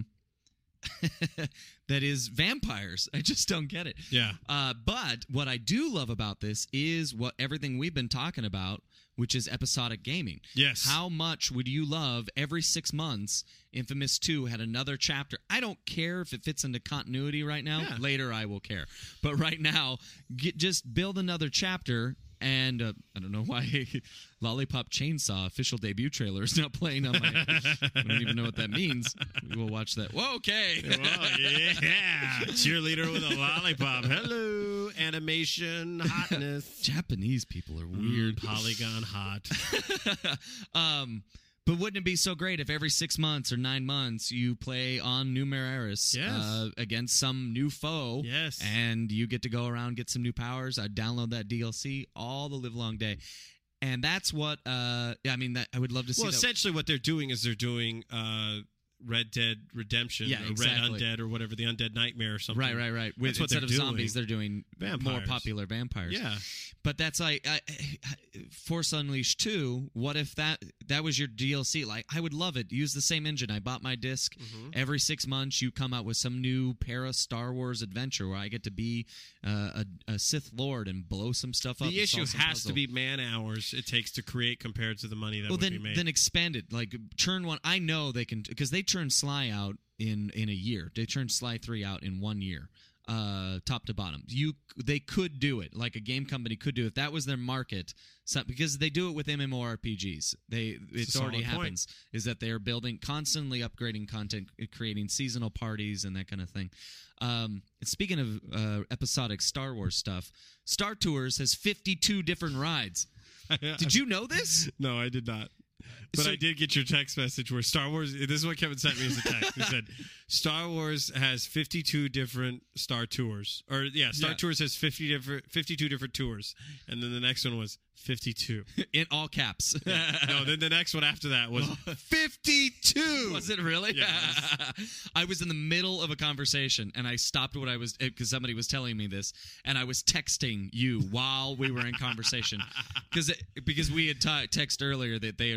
that is vampires. I just don't get it. Yeah. But what I do love about this is everything we've been talking about, which is episodic gaming. Yes. How much would you love every 6 months Infamous 2 had another chapter? I don't care if it fits into continuity right now. Yeah. Later I will care. But right now, just build another chapter. And I don't know why Lollipop Chainsaw official debut trailer is not playing on my... I don't even know what that means. We will watch that. Whoa, okay. Whoa, yeah. Cheerleader with a lollipop. Hello, animation hotness. Japanese people are weird. Polygon hot. But wouldn't it be so great if every 6 months or 9 months you play on Numeris against some new foe? Yes. And you get to go around, get some new powers. I'd download that DLC all the live long day. And that's what, I would love to see. Well, essentially what they're doing is they're doing Red Dead Redemption or exactly. Red Undead or wwhatever, the Undead Nightmare or something. Right. Instead of zombies, they're doing more popular vampires. Yeah. But that's like Force Unleashed 2. What if that was your DLC? Like, I would love it. Use the same engine. I bought my disc. Mm-hmm. Every 6 months, you come out with some new para Star Wars adventure where I get to be a Sith Lord and blow some stuff up. The issue has to be man hours it takes to create compared to the money that would be made. Then expand it. Like, churn one. I know they can, because they churn Sly out in a year. They churn Sly 3 out in 1 year. Top to bottom. They could do it. Like a game company could do it. If that was their market, because they do it with MMORPGs. It already happens. Is that they're constantly upgrading content, creating seasonal parties and that kind of thing. Speaking of episodic Star Wars stuff, Star Tours has 52 different rides. Did you know this? No, I did not. But I did get your text message where Star Wars... This is what Kevin sent me as a text. He said, Star Wars has 52 different Star Tours. Or, Star Tours has 52 different tours. And then the next one was 52. In all caps. No, then the next one after that was 52. Was it really? Yes. I was in the middle of a conversation, and I stopped what I was... Because somebody was telling me this, and I was texting you while we were in conversation. Because we had texted earlier that they had already gone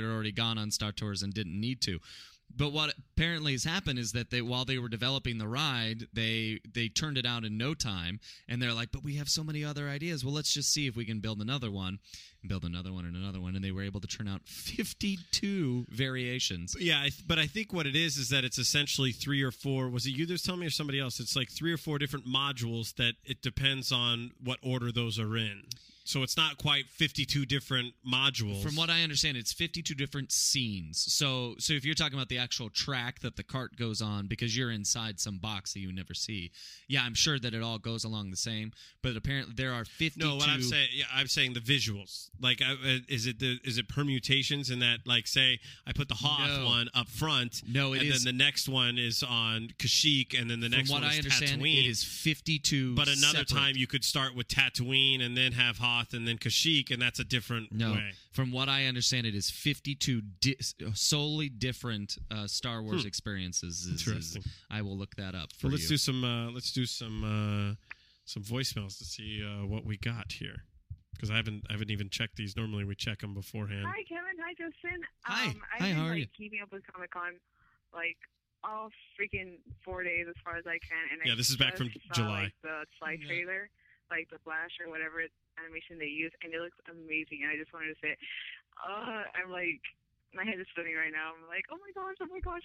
on Star Tours and didn't need to. But what apparently has happened is that while they were developing the ride, they turned it out in no time, and they're like, but we have so many other ideas. Well, let's just see if we can build another one, and build another one and another one, and they were able to turn out 52 variations. Yeah, but I think what it is that it's essentially 3 or 4. Was it you that was telling me or somebody else? It's like 3 or 4 different modules that it depends on what order those are in. So it's not quite 52 different modules. From what I understand, it's 52 different scenes. So if you're talking about the actual track that the cart goes on, because you're inside some box that you never see, yeah, I'm sure that it all goes along the same. But apparently there are 52. No, what I'm saying the visuals. Like, is it permutations in that? Like, say I put the Hoth one up front. No, it and is. Then the next one is on Kashyyyk, and then the next one is Tatooine. From what I understand, it is 52. But another separate. time you could start with Tatooine and then have Hoth and then Kashyyyk, and that's a different way. From what I understand, it is 52 solely different Star Wars experiences. Interesting. I will look that up for let's you. do some voicemails to see what we got here, because I haven't even checked these. Normally we check them beforehand. Hi Kevin, hi Justin. Hi. I've been How are you? keeping up with Comic-Con like all freaking 4 days as far as I can, and this is back from July. The slide trailer, like the Flash or whatever animation they use, and it looks amazing. And I just wanted to say, I'm like, my head is spinning right now. I'm like, oh my gosh.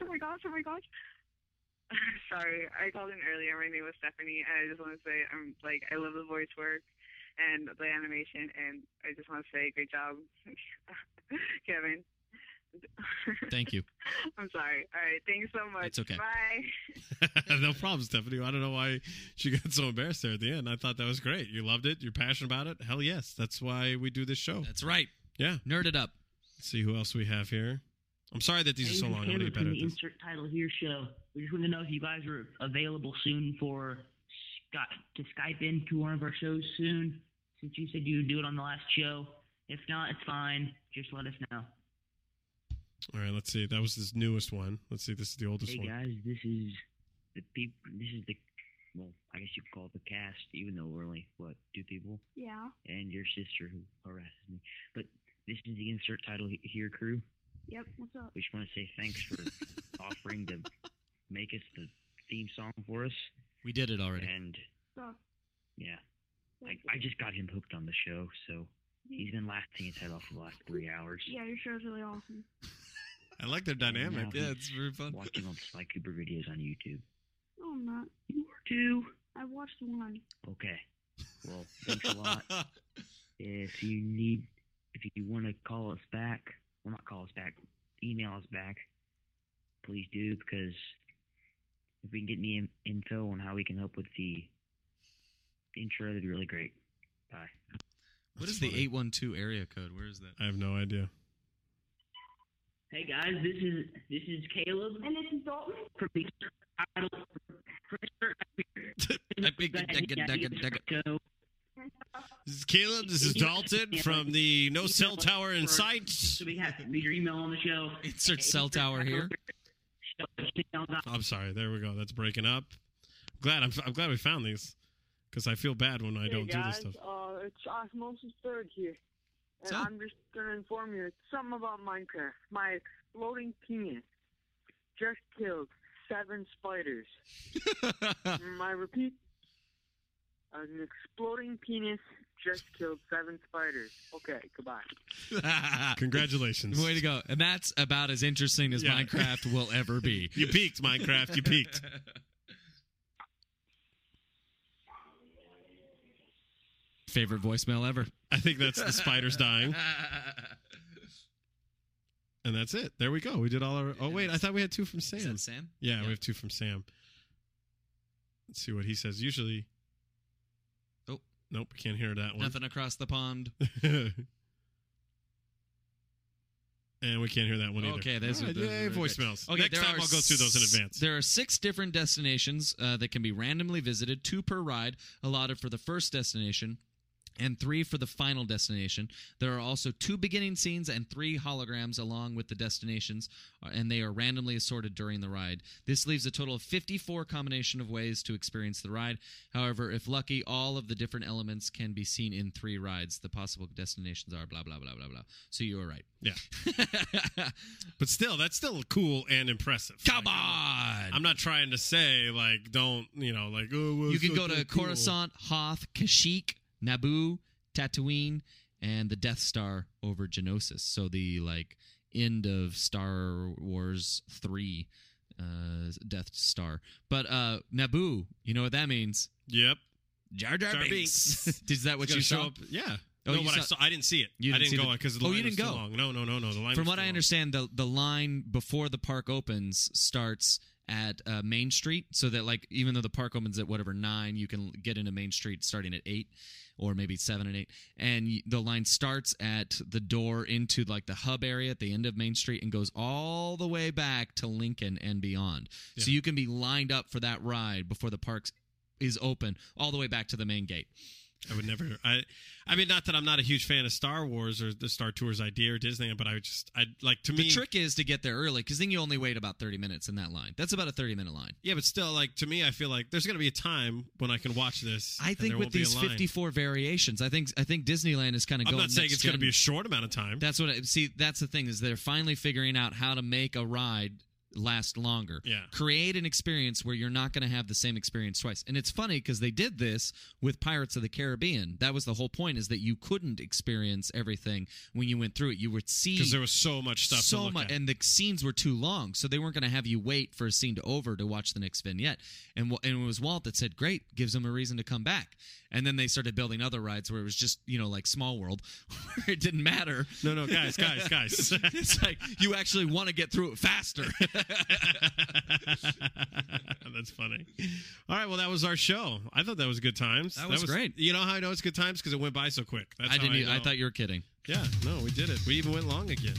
Sorry, I called in earlier. My name was Stephanie, and I just want to say, I love the voice work and the animation, and I just want to say, great job, Kevin. Thank you. I'm sorry. All right, thanks so much. It's okay. Bye. No problem, Stephanie. I don't know why she got so embarrassed there at the end. I thought that was great. You loved it. You're passionate about it. Hell yes. That's why we do this show. That's right. Yeah. Nerd it up. Let's see who else we have here. I'm sorry that these are so long. I'm going to get better at this. Insert title here show. We just want to know if you guys are available soon to Skype in to one of our shows soon, since you said you would do it on the last show. If not, it's fine. Just let us know. All right, let's see. That was this newest one. Let's see. This is the oldest one. Hey guys, this is the well, I guess you could call it the cast, even though we're only 2 people. Yeah. And your sister who harasses me. But this is the insert title here crew. Yep. What's up? We just want to say thanks for offering to make us the theme song for us. We did it already. And yeah, I just got him hooked on the show, so he's been laughing his head off for the last 3 hours. Yeah, your show's really awesome. I like their dynamic. Yeah, it's very fun. Watching all the Sly Cooper videos on YouTube. No, I'm not. You are too. I watched one. Okay. Well, thanks a lot. If you want to call us back, well, not call us back, email us back, please do, because if we can get any info on how we can help with the intro, that'd be really great. Bye. What is the 812 area code? Where is that? I have no idea. Hey guys, this is Caleb. And this is Dalton. From the This is Caleb. This is Dalton from the No Cell Tower in Sight. So we have your email on the show. Insert cell tower here. I'm sorry. There we go. That's breaking up. I'm glad we found these, because I feel bad when I don't do this stuff. It's Osmosis Third here, and I'm just gonna inform you something about Minecraft. My exploding penis just killed 7 spiders. I repeat, an exploding penis just killed 7 spiders. Okay, goodbye. Congratulations. Way to go. And that's about as interesting as Minecraft will ever be. You peaked, Minecraft. You peaked. Favorite voicemail ever. I think that's the spiders dying. And that's it. There we go. We did all our... Oh, wait. I thought we had 2 from Sam. Is that Sam? Yeah, we have 2 from Sam. Let's see what he says. Usually... Oh. Nope, can't hear that one. Nothing across the pond. And we can't hear that one either. Okay, there's voicemails. Okay, next time I'll go through those in advance. There are 6 different destinations that can be randomly visited, 2 per ride, allotted for the first destination. and 3 for the final destination. There are also 2 beginning scenes and 3 holograms along with the destinations, and they are randomly assorted during the ride. This leaves a total of 54 combination of ways to experience the ride. However, if lucky, all of the different elements can be seen in 3 rides. The possible destinations are blah, blah, blah, blah, blah. So you were right. Yeah. But still, that's still cool and impressive. Come on! I'm not trying to say, like, don't, like, oh, well, you can go to Coruscant, Hoth, Kashyyyk, Naboo, Tatooine, and the Death Star over Geonosis. So the end of Star Wars 3 Death Star. But Naboo, you know what that means? Yep. Jar Jar Binks. Is that what you saw? Yeah. Oh, no, I didn't see it. I didn't go because the line was too long. No. The line. From what I understand, the line before the park opens starts at Main Street, so that even though the park opens at 9, you can get into Main Street starting at 8, or maybe 7 and 8, and the line starts at the door into the hub area at the end of Main Street and goes all the way back to Lincoln and beyond. Yeah. So you can be lined up for that ride before the park is open all the way back to the main gate. I would never. I mean, not that I'm not a huge fan of Star Wars or the Star Tours idea or Disney, but to me. The trick is to get there early, because then you only wait about 30 minutes in that line. That's about a 30-minute line. Yeah, but still, to me, I feel like there's going to be a time when I can watch this. I think with these 54 variations, I think Disneyland is kind of going. I'm not saying it's going to be a short amount of time. That's the thing, is they're finally figuring out how to make a ride last longer. Yeah. Create an experience where you're not going to have the same experience twice. And it's funny because they did this with Pirates of the Caribbean. That was the whole point, is that you couldn't experience everything when you went through it. You would see, because there was so much stuff to look at. And the scenes were too long, so they weren't going to have you wait for a scene to over to watch the next vignette. And it was Walt that said, great, gives them a reason to come back. And then they started building other rides where it was just, like Small World, where it didn't matter. No, guys. It's like you actually want to get through it faster. That's funny. All right, well, that was our show. I thought that was good times. That was great. You know how I know it's good times? Because it went by so quick. That's I thought you were kidding. Yeah, no, we did it. We even went long again.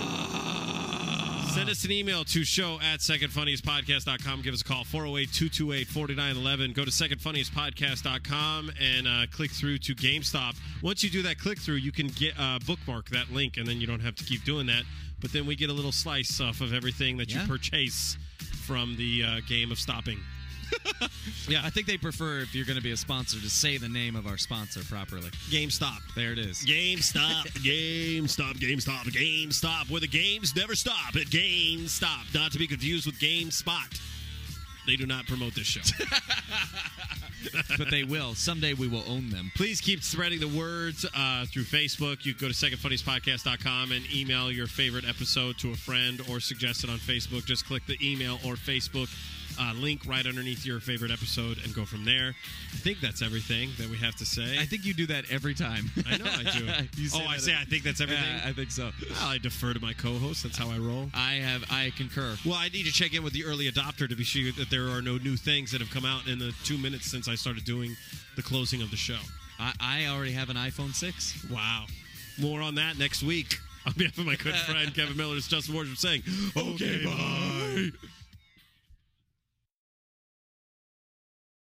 Send us an email to show@secondfunniestpodcast.com. Give us a call, 408-228-4911. Go to secondfunniestpodcast.com and click through to GameStop. Once you do that click through, you can get bookmark that link, and then you don't have to keep doing that. But then we get a little slice off of everything that you purchase from the game of stopping. Yeah, I think they prefer, if you're going to be a sponsor, to say the name of our sponsor properly. GameStop. There it is. GameStop, GameStop, where the games never stop at GameStop. Not to be confused with GameSpot. They do not promote this show. But they will. Someday we will own them. Please keep spreading the words through Facebook. You can go to secondfunniestpodcast.com and email your favorite episode to a friend, or suggest it on Facebook. Just click the email or Facebook link right underneath your favorite episode and go from there. I think that's everything that we have to say. I think you do that every time. I know I do. I think that's everything? Yeah, I think so. Well, I defer to my co-host. That's how I roll. I concur. Well, I need to check in with the early adopter to be sure that there are no new things that have come out in the 2 minutes since I started doing the closing of the show. I already have an iPhone 6. Wow. More on that next week. On behalf of my good friend Kevin Miller, it's Justin Wardrobe saying, okay, bye.